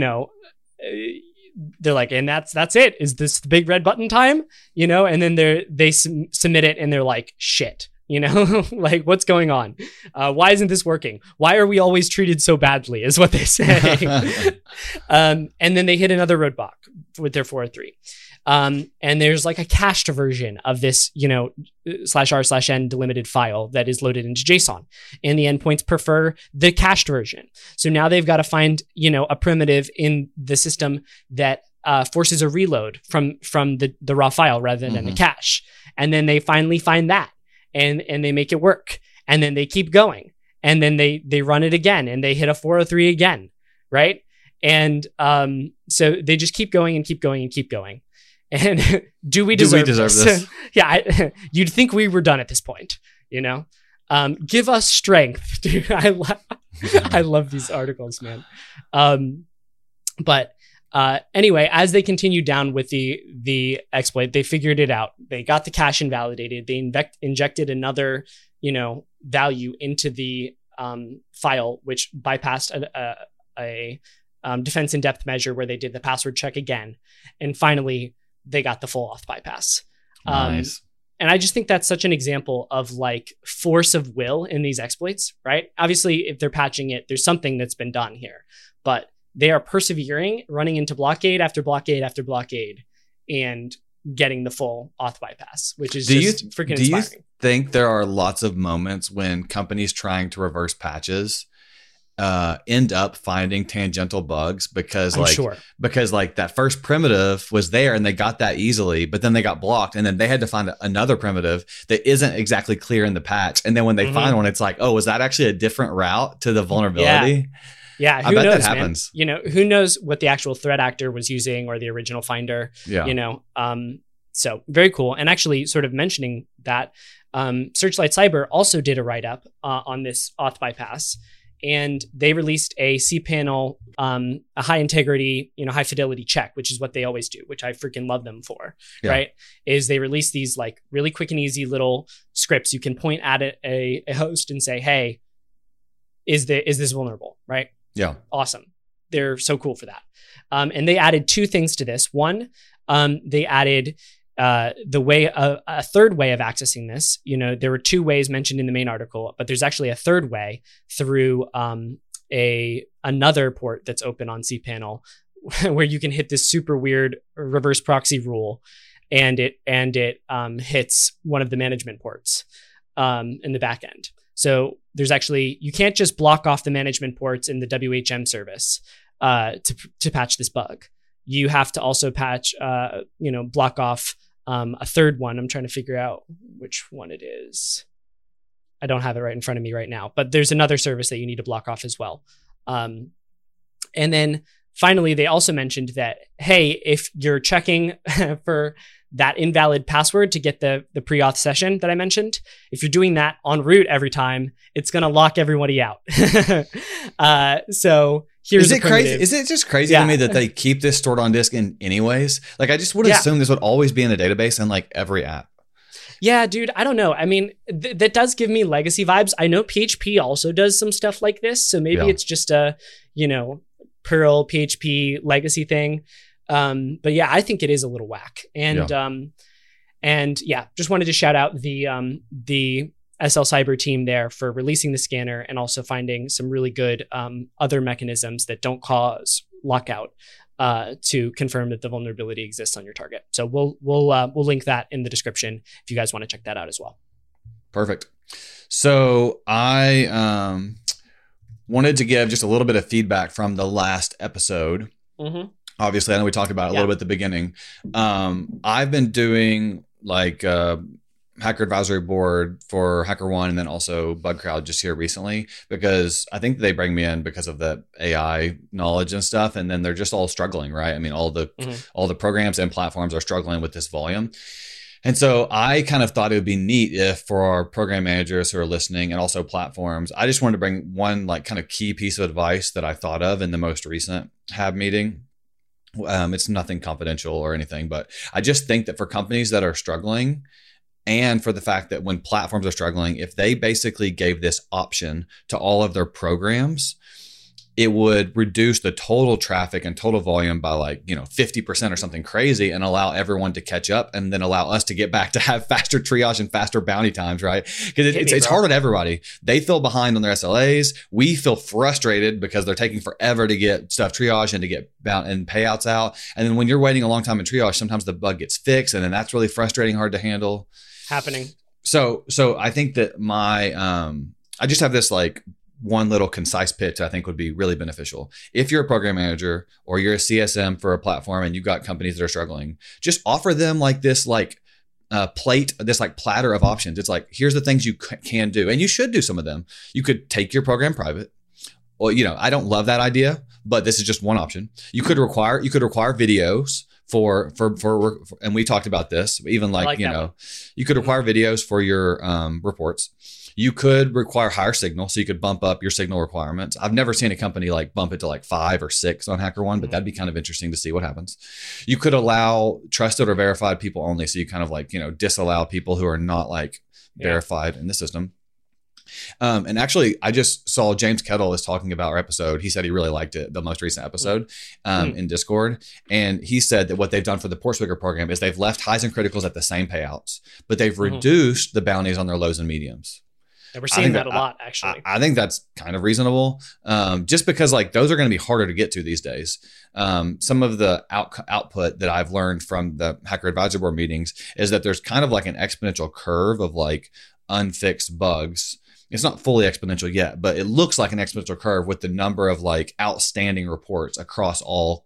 and that's it. Is this the big red button time? And then they submit it and they're like, shit. What's going on? Why isn't this working? Why are we always treated so badly is what they say. And then they hit another roadblock with their 403. And there's a cached version of this, /r/n delimited file that is loaded into JSON. And the endpoints prefer the cached version. So now they've got to find, a primitive in the system that forces a reload from the raw file rather than the cache. And then they finally find that. And they make it work. And then they keep going. And then they run it again and they hit a 403 again, right? And so they just keep going and keep going and keep going. And do we deserve this? Yeah, you'd think we were done at this point, Give us strength, dude. I love these articles, man. But anyway, as they continued down with the exploit, they figured it out. They got the cache invalidated. They injected another, value into the file, which bypassed a defense in depth measure where they did the password check again. And finally, they got the full auth bypass. Nice. And I just think that's such an example of force of will in these exploits, right? Obviously, if they're patching it, there's something that's been done here, but they are persevering, running into blockade after blockade after blockade, and getting the full auth bypass, which is freaking inspiring. Do you think there are lots of moments when companies trying to reverse patches end up finding tangential bugs because that first primitive was there and they got that easily, but then they got blocked and then they had to find another primitive that isn't exactly clear in the patch. And then when they find one, it's like, oh, was that actually a different route to the vulnerability? Yeah, I bet that happens. Man? Who knows what the actual threat actor was using or the original finder? Yeah. So very cool. And actually, sort of mentioning that, Searchlight Cyber also did a write-up on this auth bypass, and they released a cPanel, a high integrity, high fidelity check, which is what they always do, which I freaking love them for, right? Is they release these really quick and easy little scripts. You can point at a host and say, hey, is this vulnerable, right? Yeah. Awesome. They're so cool for that. And they added two things to this. One, they added a third way of accessing this. There were two ways mentioned in the main article, but there's actually a third way through another port that's open on cPanel where you can hit this super weird reverse proxy rule, and it hits one of the management ports in the back end. So there's actually, you can't just block off the management ports in the WHM service to patch this bug. You have to also patch, block off a third one. I'm trying to figure out which one it is. I don't have it right in front of me right now, but there's another service that you need to block off as well. And then finally, they also mentioned that, hey, if you're checking for that invalid password to get the pre-auth session that I mentioned, if you're doing that en route every time, it's going to lock everybody out. So here's Is it crazy? Is it just crazy to me that they keep this stored on disk in anyways? Like, I just would assume this would always be in a database in like every app. Yeah, dude, I don't know. I mean, that does give me legacy vibes. I know PHP also does some stuff like this. So maybe it's just a, Perl PHP legacy thing. But yeah, I think it is a little whack. And just wanted to shout out the SL Cyber team there for releasing the scanner and also finding some really good other mechanisms that don't cause lockout to confirm that the vulnerability exists on your target. So we'll link that in the description if you guys want to check that out as well. Perfect. So I wanted to give just a little bit of feedback from the last episode. Mm-hmm. Obviously, I know we talked about it a little bit at the beginning. I've been doing like Hacker Advisory Board for HackerOne and then also BugCrowd just here recently, because I think they bring me in because of the AI knowledge and stuff. And then they're just all struggling, right? I mean, all the programs and platforms are struggling with this volume. And so I kind of thought it would be neat if for our program managers who are listening and also platforms, I just wanted to bring one like kind of key piece of advice that I thought of in the most recent HAB meeting. It's nothing confidential or anything, but I just think that for companies that are struggling, and for the fact that when platforms are struggling, if they basically gave this option to all of their programs, it would reduce the total traffic and total volume by 50% or something crazy, and allow everyone to catch up, and then allow us to get back to have faster triage and faster bounty times, right? Because it's hard on everybody. They feel behind on their SLAs. We feel frustrated because they're taking forever to get stuff triaged and to get and payouts out. And then when you're waiting a long time in triage, sometimes the bug gets fixed, and then that's really frustrating, hard to handle. Happening. So I think that I just have this like one little concise pitch I think would be really beneficial. If you're a program manager or you're a CSM for a platform and you've got companies that are struggling, just offer them like this platter of options. It's like, here's the things you can do, and you should do some of them. You could take your program private. Well, I don't love that idea, but this is just one option. You could require videos for and we talked about this, even you could require videos for your reports. You could require higher signal, so you could bump up your signal requirements. I've never seen a company like bump it to like 5 or 6 on HackerOne, but that'd be kind of interesting to see what happens. You could allow trusted or verified people only, so you kind of disallow people who are not verified in the system. And actually, I just saw James Kettle is talking about our episode. He said he really liked it, the most recent episode in Discord. And he said that what they've done for the Portswigger program is they've left highs and criticals at the same payouts, but they've reduced the bounties on their lows and mediums. And we're seeing that a lot, actually. I think that's kind of reasonable, just because those are going to be harder to get to these days. Some of the output that I've learned from the Hacker Advisory Board meetings is that there's kind of like an exponential curve of unfixed bugs. It's not fully exponential yet, but it looks like an exponential curve with the number of outstanding reports across all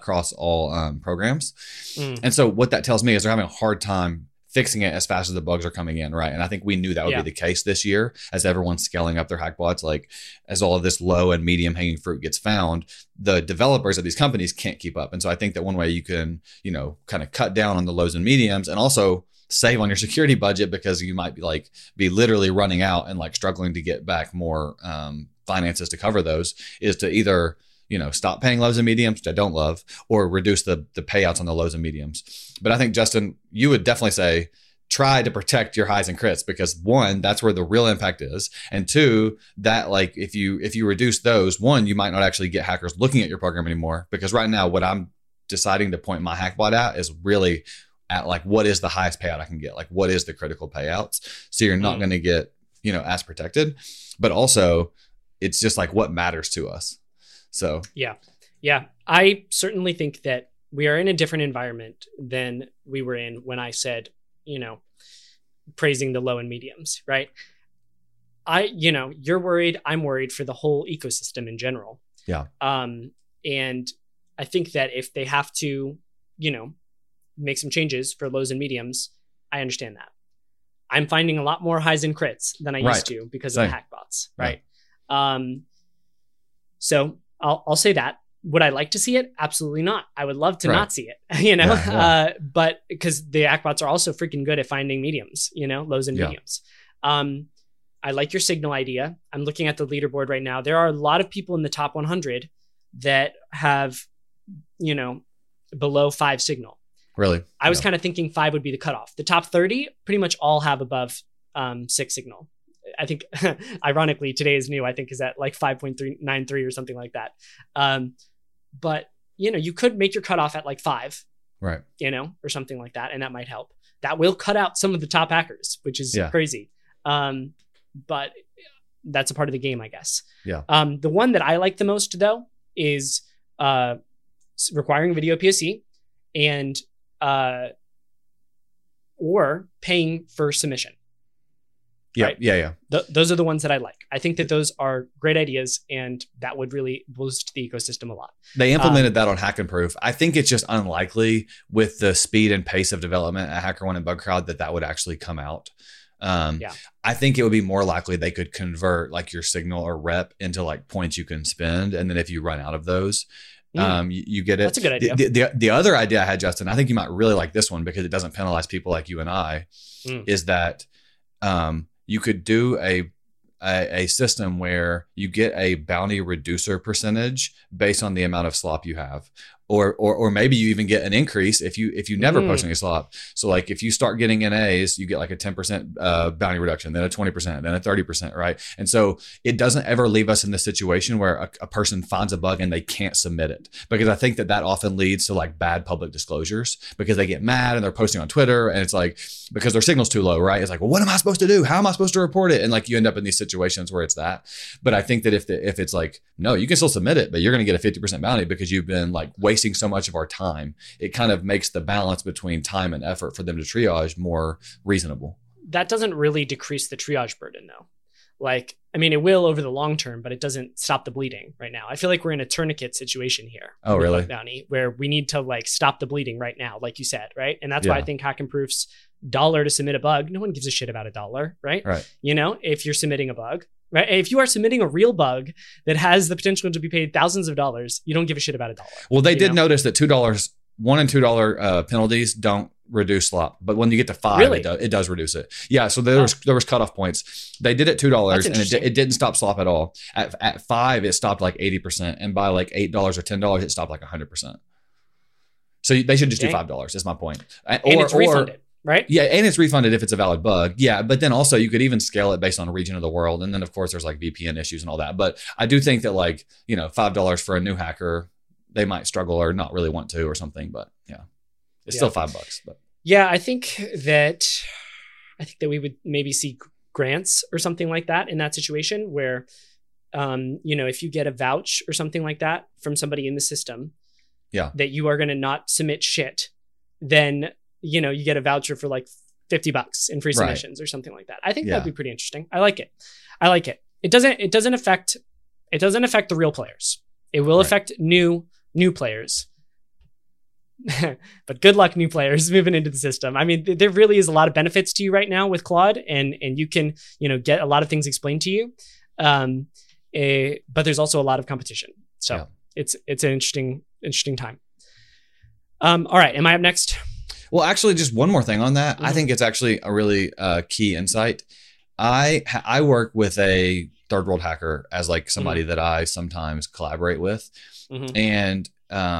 programs. And so what that tells me is they're having a hard time fixing it as fast as the bugs are coming in, right? And I think we knew that would be the case this year as everyone's scaling up their hackbots. As all of this low and medium hanging fruit gets found, the developers of these companies can't keep up. And so I think that one way you can, kind of cut down on the lows and mediums and also save on your security budget, because you might be literally running out and struggling to get back more finances to cover those, is to either stop paying lows and mediums, which I don't love, or reduce the payouts on the lows and mediums. But I think, Justin, you would definitely say try to protect your highs and crits, because one, that's where the real impact is. And two, that if you reduce those, one, you might not actually get hackers looking at your program anymore, because right now what I'm deciding to point my hackbot at is really at what is the highest payout I can get? What is the critical payouts? So you're not going to get, as protected, but also it's just like what matters to us. So Yeah. I certainly think that we are in a different environment than we were in when I said, praising the low and mediums, right? You're worried, I'm worried for the whole ecosystem in general. Yeah. And I think that if they have to, make some changes for lows and mediums, I understand that. I'm finding a lot more highs and crits than I used to because of the hack bots, right? So I'll say that. Would I like to see it? Absolutely not. I would love to not see it, but because the hack bots are also freaking good at finding mediums, lows and mediums. I like your signal idea. I'm looking at the leaderboard right now. There are a lot of people in the top 100 that have, below 5 signal. Really? I was kind of thinking 5 would be the cutoff. The top 30 pretty much all have above 6 signal. I think, ironically, today is new. I think is at like 5.393 or something like that. But you could make your cutoff at like 5, right? Or something like that, and that might help. That will cut out some of the top hackers, which is crazy. But that's a part of the game, I guess. Yeah. The one that I like the most though is requiring video POC and or paying for submission. Yeah, right? yeah. Those are the ones that I like. I think that those are great ideas, and that would really boost the ecosystem a lot. They implemented that on Hack and Proof. I think it's just unlikely with the speed and pace of development at HackerOne and BugCrowd that would actually come out. I think it would be more likely they could convert like your signal or rep into like points you can spend, and then if you run out of those, you get it. That's a good idea. The other idea I had, Justin, I think you might really like this one because it doesn't penalize people like you and I, is that you could do a system where you get a bounty reducer percentage based on the amount of slop you have. Or maybe you even get an increase if you never post any slop. So like if you start getting NAs, you get like a 10% bounty reduction, then a 20%, then a 30%, right? And so it doesn't ever leave us in the situation where a person finds a bug and they can't submit it, because I think that often leads to like bad public disclosures because they get mad and they're posting on Twitter and it's like because their signal's too low, right? It's like, well, what am I supposed to do? How am I supposed to report it? And like you end up in these situations where it's that. But I think that if it's like, no, you can still submit it, but you're going to get a 50% bounty because you've been like wasting so much of our time, it kind of makes the balance between time and effort for them to triage more reasonable. That doesn't really decrease the triage burden though. Like, I mean, it will over the long term, but it doesn't stop the bleeding right now. I feel like we're in a tourniquet situation here. Oh, really? Bounty, where we need to like stop the bleeding right now, like you said, right? And that's why I think Hack and Proof's $1 to submit a bug. No one gives a shit about $1, right? Right. If you're submitting a bug, right? If you are submitting a real bug that has the potential to be paid thousands of dollars, you don't give a shit about $1. Well, they did notice that $2, $1 and $2 penalties don't reduce slop, but when you get to 5, really? it does reduce it. Yeah, so there was cutoff points. They did it $2, and it didn't stop slop at all. At 5, it stopped like 80%, and by like $8 or $10, it stopped like 100%. So they should just do $5. Is my point. And it's refunded. Right? Yeah, and it's refunded if it's a valid bug. Yeah, but then also you could even scale it based on a region of the world. And then, of course, there's like VPN issues and all that. But I do think that like, $5 for a new hacker, they might struggle or not really want to or something. But yeah, it's still $5. But yeah, I think that we would maybe see grants or something like that in that situation where, if you get a vouch or something like that from somebody in the system, that you are going to not submit shit, then you get a voucher for like $50 in free submissions or something like that. I think that'd be pretty interesting. I like it. It doesn't affect the real players. It will affect new players. But good luck, new players moving into the system. I mean, there really is a lot of benefits to you right now with Claude, and you can, get a lot of things explained to you. But there's also a lot of competition. So it's an interesting time. All right. Am I up next? Well, actually, just one more thing on that. Mm-hmm. I think it's actually a really key insight. I work with a third world hacker as like somebody that I sometimes collaborate with, and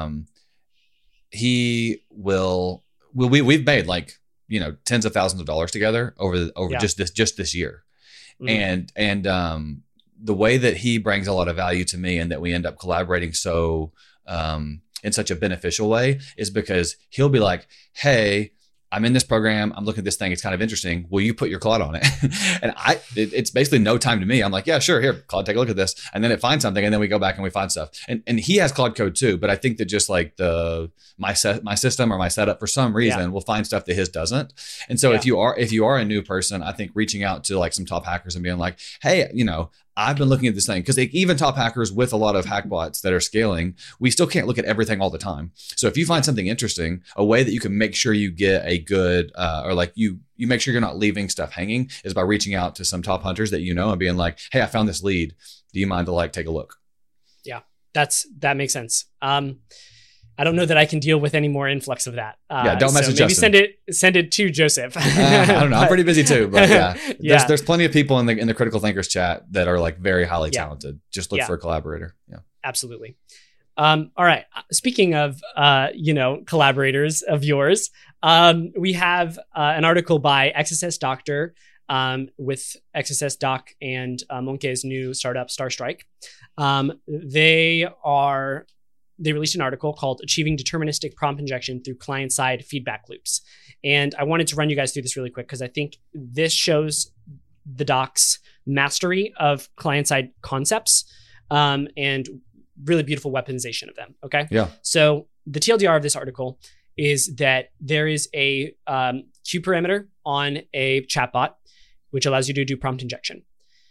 he will. We've made like tens of thousands of dollars together over just this year, and the way that he brings a lot of value to me, and that we end up collaborating so. In such a beneficial way is because he'll be like, hey, I'm in this program. I'm looking at this thing. It's kind of interesting. Will you put your Claude on it? And it's basically no time to me. I'm like, yeah, sure. Here, Claude, take a look at this. And then it finds something. And then we go back and we find stuff. And he has Claude Code too. But I think that just like my system or my setup for some reason will find stuff that his doesn't. And so if you are a new person, I think reaching out to like some top hackers and being like, hey, I've been looking at this thing, because even top hackers with a lot of hackbots that are scaling, we still can't look at everything all the time. So if you find something interesting, a way that you can make sure you get a good, or like you make sure you're not leaving stuff hanging, is by reaching out to some top hunters that and being like, hey, I found this lead. Do you mind to like take a look? Yeah, that makes sense. I don't know that I can deal with any more influx of that. Don't message Justin. Maybe send it to Joseph. I don't know. I'm pretty busy too, but there's plenty of people in the Critical Thinkers chat that are like very highly talented. Just look for a collaborator. Yeah, absolutely. All right. Speaking of collaborators of yours, we have an article by XSS Doctor with XSS Doc and Monke's new startup Starstrike. They released an article called Achieving Deterministic Prompt Injection Through Client-Side Feedback Loops. And I wanted to run you guys through this really quick because I think this shows the doc's mastery of client-side concepts and really beautiful weaponization of them, okay? Yeah. So the TLDR of this article is that there is a Q parameter on a chatbot, which allows you to do prompt injection.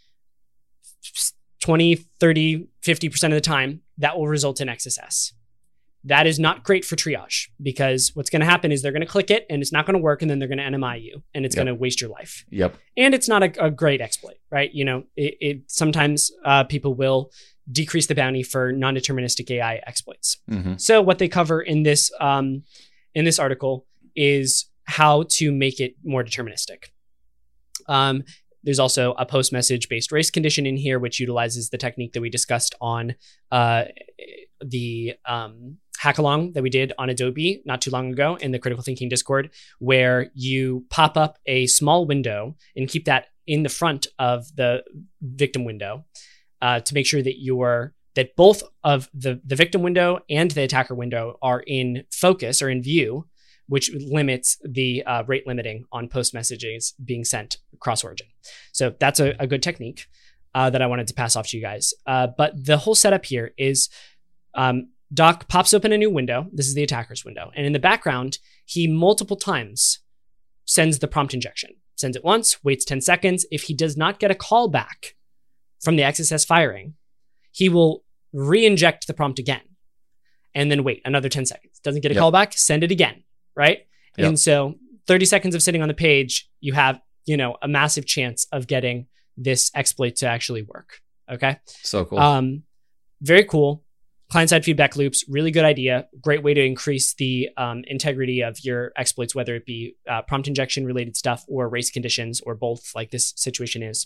20, 30, 50% of the time, that will result in XSS. That is not great for triage, because what's going to happen is they're going to click it and it's not going to work, and then they're going to NMI you and it's going to waste your life. Yep. And it's not a great exploit, right? Sometimes people will decrease the bounty for non-deterministic AI exploits. Mm-hmm. So what they cover in this article is how to make it more deterministic. There's also a post-message based race condition in here, which utilizes the technique that we discussed on the hackalong that we did on Adobe not too long ago in the Critical Thinking Discord, where you pop up a small window and keep that in the front of the victim window to make sure that both of the victim window and the attacker window are in focus or in view, which limits the rate limiting on post messages being sent cross origin. So that's a good technique that I wanted to pass off to you guys. But the whole setup here is Doc pops open a new window. This is the attacker's window. And in the background, he multiple times sends the prompt injection. Sends it once, waits 10 seconds. If he does not get a call back from the XSS firing, he will re-inject the prompt again and then wait another 10 seconds. Doesn't get a call back, send it again. Right? Yep. And so 30 seconds of sitting on the page, you have, a massive chance of getting this exploit to actually work. Okay. So cool. Very cool. Client-side feedback loops, really good idea. Great way to increase the integrity of your exploits, whether it be prompt injection related stuff or race conditions or both, like this situation is.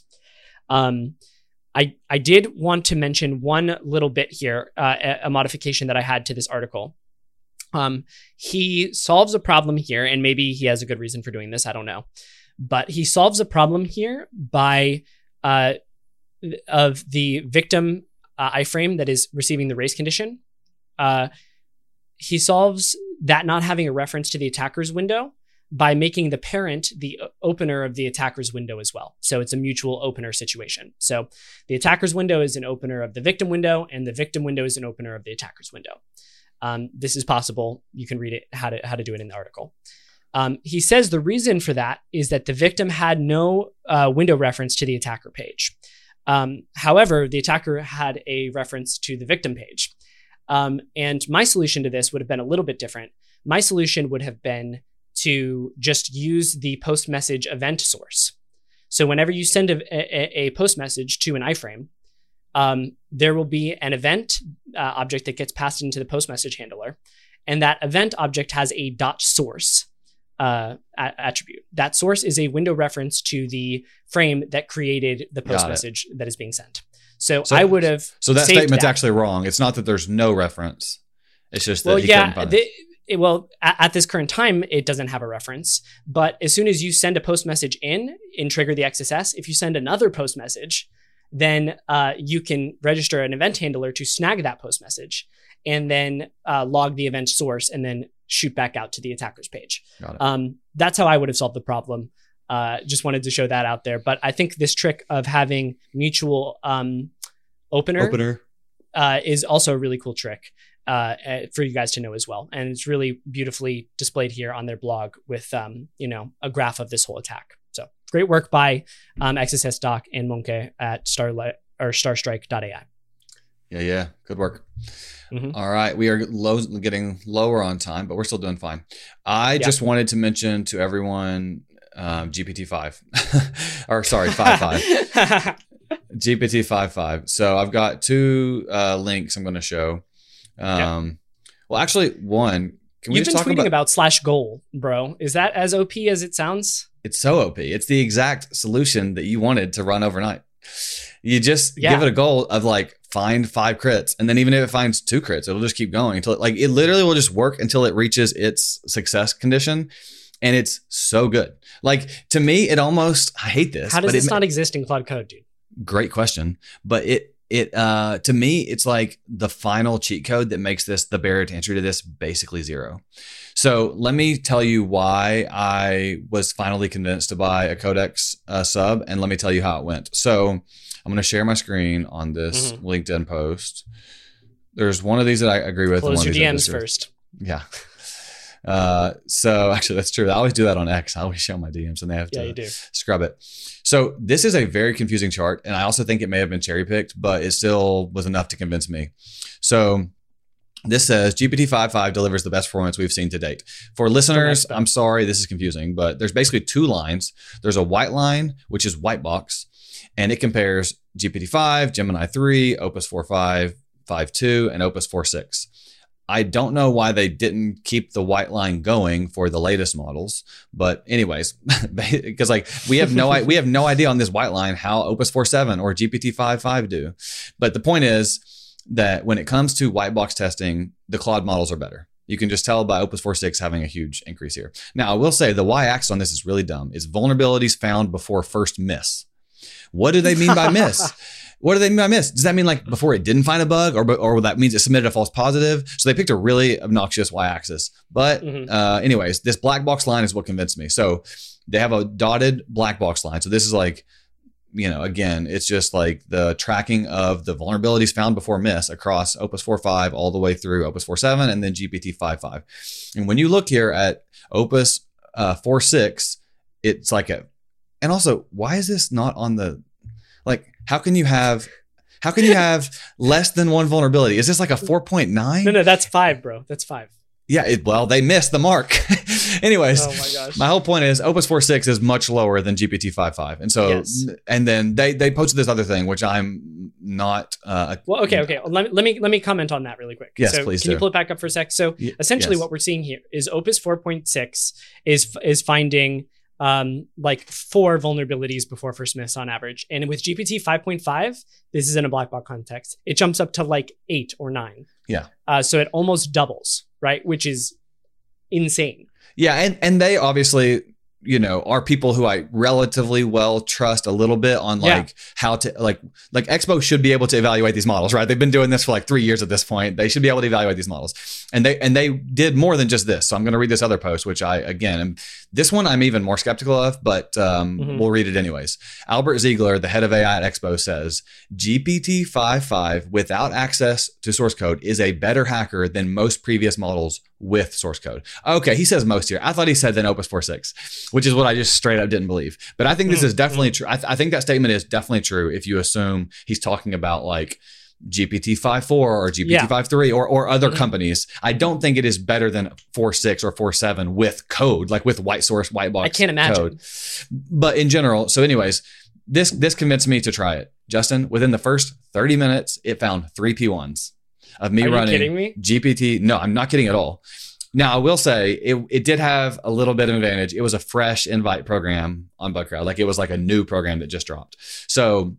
I did want to mention one little bit here, a modification that I had to this article. He solves a problem here, and maybe he has a good reason for doing this, I don't know. But he solves a problem here by of the victim iframe that is receiving the race condition. He solves that not having a reference to the attacker's window by making the parent the opener of the attacker's window as well. So it's a mutual opener situation. So the attacker's window is an opener of the victim window, and the victim window is an opener of the attacker's window. This is possible. You can read it, how to do it in the article. He says the reason for that is that the victim had no window reference to the attacker page. However, the attacker had a reference to the victim page. And my solution to this would have been a little bit different. My solution would have been to just use the post message event source. So whenever you send a post message to an iframe, there will be an event object that gets passed into the post message handler. And that event object has a .source attribute. That source is a window reference to the frame that created the post message that is being sent. So I would have. So that statement's actually wrong. It's not that there's no reference. It's just that he couldn't find it. At this current time, it doesn't have a reference. But as soon as you send a post message in and trigger the XSS, if you send another post message, then you can register an event handler to snag that post message and then log the event source and then shoot back out to the attacker's page. Got it. That's how I would have solved the problem. Just wanted to show that out there. But I think this trick of having mutual opener is also a really cool trick for you guys to know as well. And it's really beautifully displayed here on their blog with, a graph of this whole attack. So great work by XSS Doc and Monke at starstrike.ai. Yeah. Good work. Mm-hmm. All right. We are getting lower on time, but we're still doing fine. I just wanted to mention to everyone GPT-5 or sorry, 5.5. GPT 5.5. So I've got two links I'm going to show. Well, actually, one. Can we You've just been talk tweeting about /goal, bro. Is that as OP as it sounds? It's so OP. It's the exact solution that you wanted to run overnight. You just give it a goal of like find 5 crits, and then even if it finds 2 crits, it'll just keep going until it literally will just work until it reaches its success condition. And it's so good. Like, to me, it almost, I hate this. How does this not exist in Claude Code, dude? Great question. But it to me, it's like the final cheat code that makes this, the barrier to entry to this, basically 0. So let me tell you why I was finally convinced to buy a Codex sub, and let me tell you how it went. So I'm going to share my screen on this LinkedIn post. There's one of these that I agree with. Close your DMs first. Yeah. So actually that's true. I always do that on X. I always show my DMs and they have to scrub it. So this is a very confusing chart. And I also think it may have been cherry picked, but it still was enough to convince me. So this says GPT 5.5 delivers the best performance we've seen to date. For listeners, I'm sorry, this is confusing, but there's basically 2 lines. There's a white line, which is white box, and it compares GPT-5, Gemini 3, Opus 4.5, 5.2, and Opus 4.6. I don't know why they didn't keep the white line going for the latest models, but anyways, because like we have no idea on this white line how Opus 4.7 or GPT 5.5 do. But the point is that when it comes to white box testing, the Claude models are better. You can just tell by Opus 4.6 having a huge increase here. Now, I will say the y-axis on this is really dumb. It's vulnerabilities found before first miss. What do they mean by miss? What do they mean by miss? Does that mean like before it didn't find a bug, or that means it submitted a false positive? So they picked a really obnoxious y-axis. But anyways, this black box line is what convinced me. So they have a dotted black box line. So this is like, again, it's just like the tracking of the vulnerabilities found before miss across Opus 4.5 all the way through Opus 4.7 and then GPT 5.5. And when you look here at Opus 4.6, it's like and also, why is this not on the, like, how can you have less than 1 vulnerability? Is this like a 4.9? No, that's 5, bro. That's 5. Yeah, well, they missed the mark. Anyways, oh my gosh. My whole point is Opus 4.6 is much lower than GPT 5.5. And so, and then they posted this other thing, which I'm not. Well, okay. Let me comment on that really quick. Yes, so please can you pull it back up for a sec? So essentially what we're seeing here is Opus 4.6 is finding like 4 vulnerabilities before first miss on average. And with GPT 5.5, this is in a black box context, it jumps up to like 8 or 9. Yeah. So it almost doubles, right? Which is insane. Yeah. And they obviously, are people who I relatively well trust a little bit on like how to like Expo should be able to evaluate these models, right? They've been doing this for like 3 years at this point. They should be able to evaluate these models. And they did more than just this. So I'm going to read this other post, which this one I'm even more skeptical of, but we'll read it anyways. Albert Ziegler, the head of AI at Expo, says GPT 5.5 without access to source code is a better hacker than most previous models with source code. Okay, he says most here. I thought he said then Opus 4.6, which is what I just straight up didn't believe. But I think this is definitely true. I think that statement is definitely true if you assume he's talking about like GPT 5.4 or GPT 5.3 or other companies. I don't think it is better than 4.6 or 4.7 with code, like with white box. I can't imagine. Code. But in general, so anyways, this convinced me to try it. Justin, within the first 30 minutes, it found 3 P1s of me running. Are you kidding me? GPT. No, I'm not kidding at all. Now, I will say it did have a little bit of advantage. It was a fresh invite program on Bugcrowd. Like it was like a new program that just dropped. So,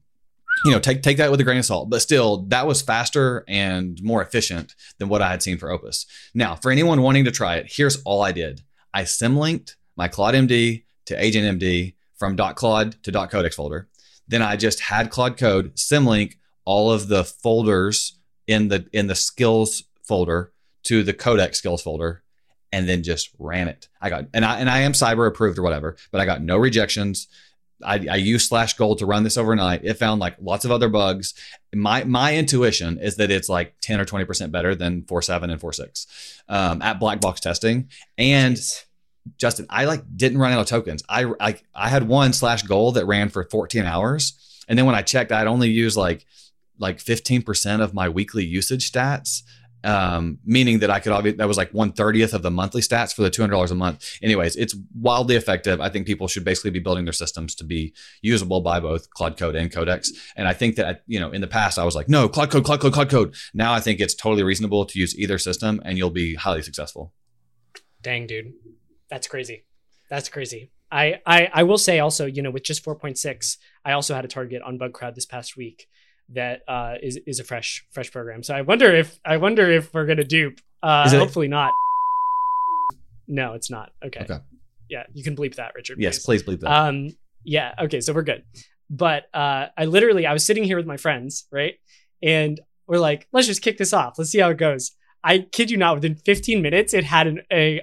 take that with a grain of salt. But still, that was faster and more efficient than what I had seen for Opus. Now, for anyone wanting to try it, here's all I did. I symlinked my Claude MD to Agent MD from .claude to .codex folder. Then I just had Claude Code symlink all of the folders in the skills folder to the Codex skills folder. and then just ran it. I am cyber approved or whatever, but I got no rejections. I used /gold to run this overnight. It found like lots of other bugs. My intuition is that it's like 10 or 20% better than 4.7 and 4.6 at black box testing. And Justin, I like didn't run out of tokens. I had one /gold that ran for 14 hours. And then when I checked, I'd only used like 15% of my weekly usage stats. Meaning that that was like 1/30th of the monthly stats for the $200 a month. Anyways, it's wildly effective. I think people should basically be building their systems to be usable by both Claude Code and Codex. And I think that, in the past I was like, no, Claude Code, Claude Code, Claude Code. Now I think it's totally reasonable to use either system and you'll be highly successful. Dang, dude. That's crazy. That's crazy. I will say also, with just 4.6, I also had a target on BugCrowd this past week that is a fresh program. So I wonder if we're gonna dupe. Hopefully not. No, it's not. Okay. Yeah, you can bleep that, Richard. Yes, please bleep that. Yeah. Okay, so we're good. But I was sitting here with my friends, right? And we're like, let's just kick this off. Let's see how it goes. I kid you not, within 15 minutes, it had a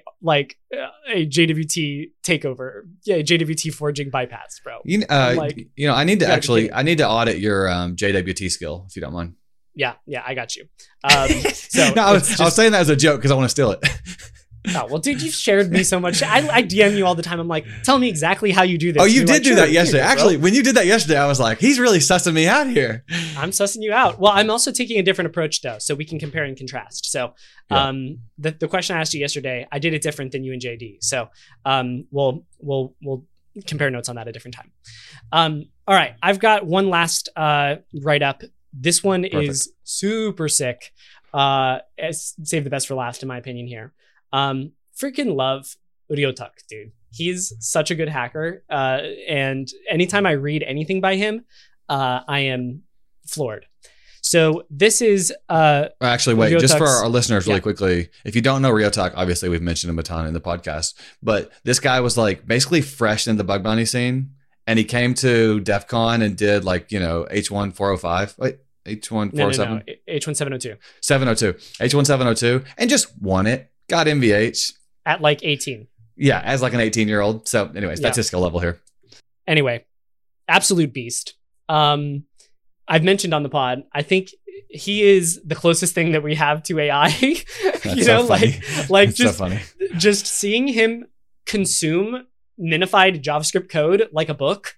JWT takeover. Yeah, JWT forging bypass, bro. I need to audit your JWT skill, if you don't mind. Yeah, I got you. So no, I was saying that as a joke because I want to steal it. Oh, well, dude, you've shared me so much. I DM you all the time. I'm like, tell me exactly how you do this. Oh, you did do that yesterday. Actually, when you did that yesterday, I was like, he's really sussing me out here. I'm sussing you out. Well, I'm also taking a different approach, though, so we can compare and contrast. So the question I asked you yesterday, I did it different than you and JD. So we'll compare notes on that at a different time. All right. I've got one last write-up. This one is super sick. Save the best for last, in my opinion here. Freaking love Ryotak, dude. He's such a good hacker. And anytime I read anything by him, I am floored. So this is actually wait, Ryotak's, just for our listeners really quickly. If you don't know Ryotak, obviously we've mentioned him a ton in the podcast, but this guy was like basically fresh in the bug bounty scene, and he came to DEF CON and did H1 405. Wait, H1 407? No. H1 702. 702. H1 702, and just won it. Got MVH at like 18. Yeah, as like an 18-year-old. So anyways, that's his skill level here. Anyway, absolute beast. I've mentioned on the pod, I think he is the closest thing that we have to AI. That's so funny. Just seeing him consume minified JavaScript code like a book.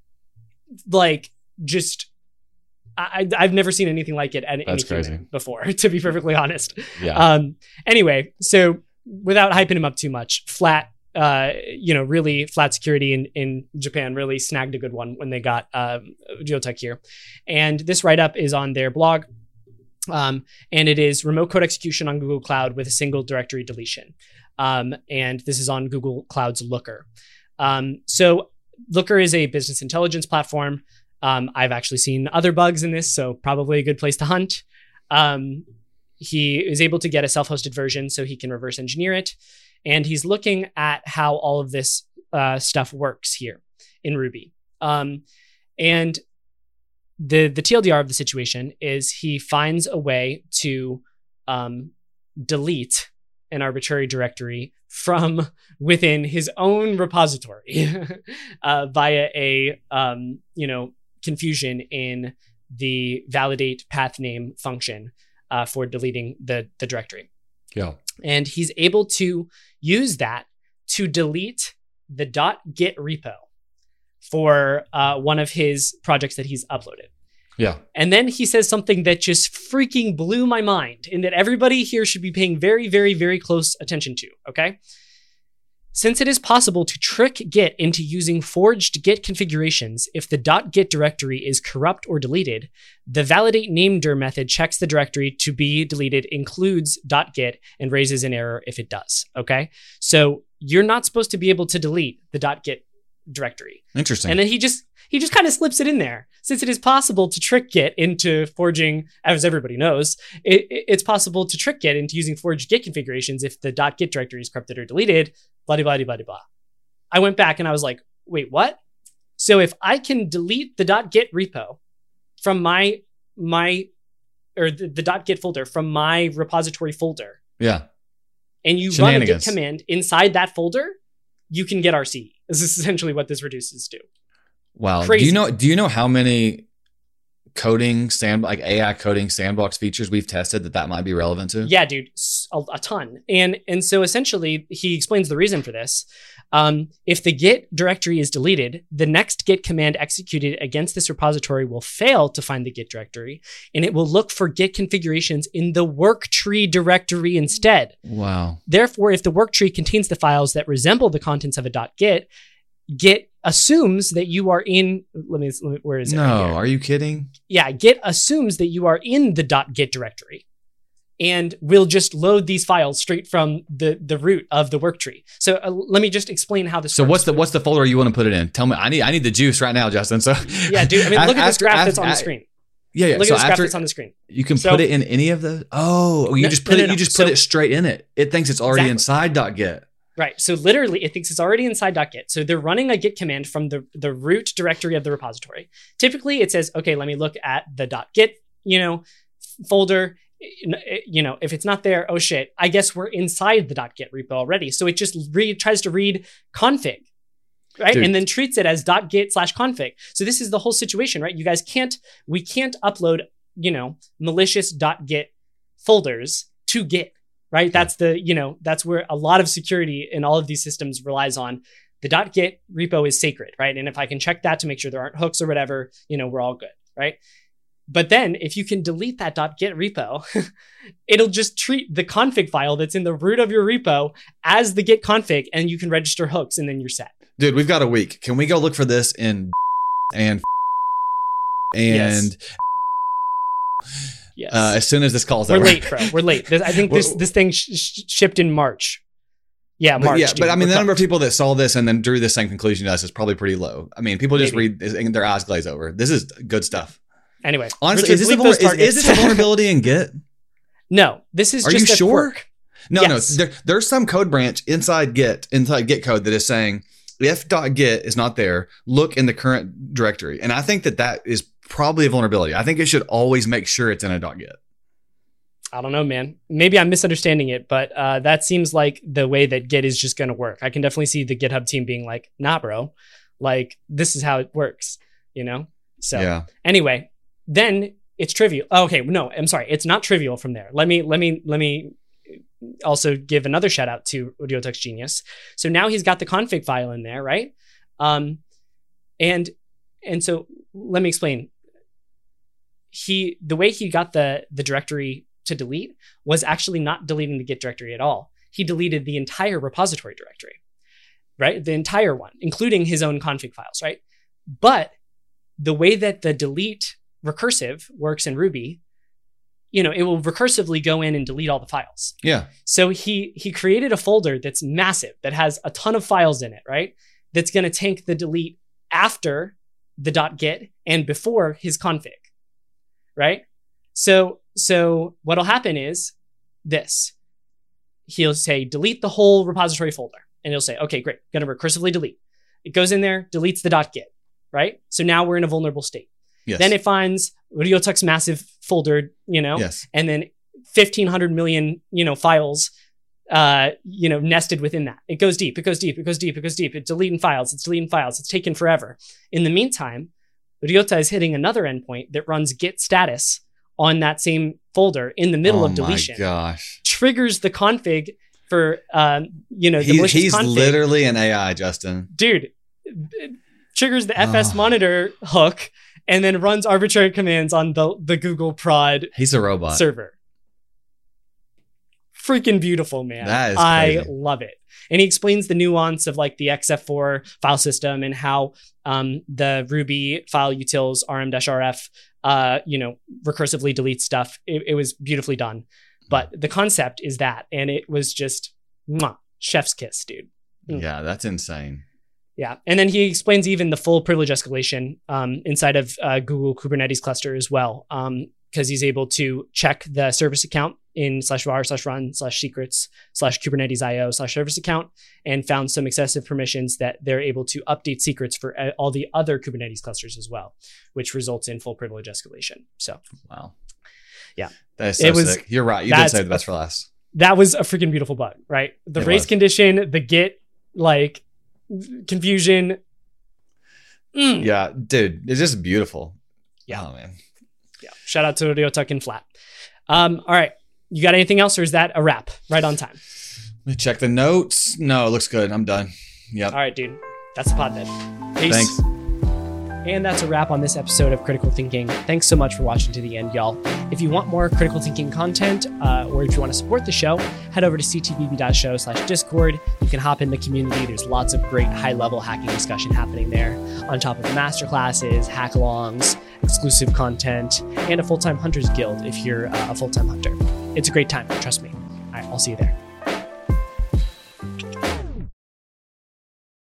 I've never seen anything like it at any human before, to be perfectly honest. Yeah. Anyway, so without hyping him up too much, Flat, really Flat Security in Japan really snagged a good one when they got Ryotak here. And this write-up is on their blog. And it is remote code execution on Google Cloud with a single directory deletion. And this is on Google Cloud's Looker. So Looker is a business intelligence platform. I've actually seen other bugs in this, so probably a good place to hunt. He is able to get a self-hosted version so he can reverse engineer it. And he's looking at how all of this stuff works here in Ruby. And the TLDR of the situation is he finds a way to delete an arbitrary directory from within his own repository via a confusion in the validate path name function for deleting the directory. Yeah. And he's able to use that to delete the .git repo for one of his projects that he's uploaded. Yeah. And then he says something that just freaking blew my mind and that everybody here should be paying very, very, very close attention to, okay? Since it is possible to trick Git into using forged Git configurations if the .git directory is corrupt or deleted, the validate namedir method checks the directory to be deleted, includes .git, and raises an error if it does, okay? So you're not supposed to be able to delete the .git directory. Interesting. And then he just kind of slips it in there. Since it is possible to trick Git into forging, as everybody knows, it's possible to trick Git into using forged Git configurations if the .git directory is corrupted or deleted, blah, blah, blah, blah, blah. I went back and I was like, wait, what? So if I can delete the .git repo from the .git folder from my repository folder. Yeah. and you run a git command inside that folder, you can get RCE. This is essentially what this reduces to. Wow. Crazy. Do you know how many AI coding sandbox features we've tested that might be relevant to? Yeah, dude, a ton. And so essentially he explains the reason for this. If the git directory is deleted, the next git command executed against this repository will fail to find the git directory, and it will look for git configurations in the work tree directory instead. Wow. Therefore, if the work tree contains the files that resemble the contents of a .git assumes that you are in, where is it? No, right, are you kidding? Yeah, Git assumes that you are in the .git directory and will just load these files straight from the root of the work tree. So let me just explain how this works. So what's the folder you want to put it in? Tell me, I need the juice right now, Justin. So yeah, dude, I mean, look at this graph that's on the screen. Yeah. Look at this graph that's on the screen. You can put it in any of the, you just put it straight in it. It thinks it's already inside .git. Right. So literally it thinks it's already inside .git. So they're running a git command from the root directory of the repository. Typically it says, okay, let me look at the .git, folder. If it's not there, oh shit, I guess we're inside the .git repo already. So it just tries to read config, right? Dude. And then treats it as .git/config. So this is the whole situation, right? We can't upload, malicious .git folders to Git. Right. That's that's where a lot of security in all of these systems relies on. The .git repo is sacred. Right. And if I can check that to make sure there aren't hooks or whatever, we're all good. Right. But then if you can delete that .git repo, it'll just treat the config file that's in the root of your repo as the git config, and you can register hooks and then you're set. Dude, we've got a week. Can we go look for this in and yes. Yes. As soon as this call's over. We're late, bro. We're late. I think this thing shipped in March. Yeah, March. Yeah, but I mean, the number of people that saw this and then drew the same conclusion to us is probably pretty low. I mean, people just read and their eyes glaze over. This is good stuff. Anyway, honestly, Richard, is this a vulnerability in Git? No, this is. Are just you sure? Quirk. No. There's some code branch inside Git code that is saying if .git is not there, look in the current directory, and I think that is probably a vulnerability. I think it should always make sure it's in a .git. I don't know, man. Maybe I'm misunderstanding it, but that seems like the way that Git is just going to work. I can definitely see the GitHub team being like, nah, bro, like this is how it works, So yeah. Anyway, then it's trivial. Oh, okay, no, I'm sorry. It's not trivial from there. Let me also give another shout out to Ryotak's genius. So now he's got the config file in there, right? And so let me explain. The way he got the directory to delete was actually not deleting the Git directory at all. He deleted the entire repository directory, right? The entire one, including his own config files, right? But the way that the delete recursive works in Ruby, it will recursively go in and delete all the files. Yeah. So he created a folder that's massive, that has a ton of files in it, right? That's going to tank the delete after the .git and before his config, right? So what'll happen is this. He'll say, delete the whole repository folder. And he'll say, okay, great, gonna recursively delete. It goes in there, deletes the .git, right? So now we're in a vulnerable state. Yes. Then it finds Ryotak's massive folder, yes. And then 1,500 million, files, nested within that. It goes deep, It's deleting files, it's taken forever. In the meantime, Ryota is hitting another endpoint that runs git status on that same folder in the middle of deletion. Oh my gosh. Triggers the config for, the malicious he's config. Literally an AI, Justin. Dude, triggers the FS monitor hook and then runs arbitrary commands on the Google prod He's a robot. server. Freaking beautiful, man. That is crazy. I love it. And he explains the nuance of like the XF4 file system and how the Ruby file utils rm-rf, recursively delete stuff. It was beautifully done. But the concept is that, and it was just chef's kiss, dude. Yeah, that's insane. Yeah. And then he explains even the full privilege escalation inside of Google Kubernetes cluster as well, because he's able to check the service account in /var/run/secrets/Kubernetes.io/service account and found some excessive permissions that they're able to update secrets for all the other Kubernetes clusters as well, which results in full privilege escalation. So, wow. Yeah. That is so sick. You're right. You did say the best for last. that was a freaking beautiful bug, right? The It race was. condition, the Git, like, confusion. Yeah, dude, it's just beautiful. Yeah. Oh, man. Yeah. Shout out to Ryotuck and Flat. All right. You got anything else, or is that a wrap? Right on time. Let me check the notes. No, it looks good. I'm done. Yep. All right, dude. That's the pod then. Peace. Thanks. And that's a wrap on this episode of Critical Thinking. Thanks so much for watching to the end, y'all. If you want more Critical Thinking content, or if you want to support the show, head over to ctbb.show/discord. You can hop in the community. There's lots of great high-level hacking discussion happening there, on top of masterclasses, hack-alongs, exclusive content, and a full-time Hunters Guild if you're a full-time hunter. It's a great time, trust me. All right, I'll see you there.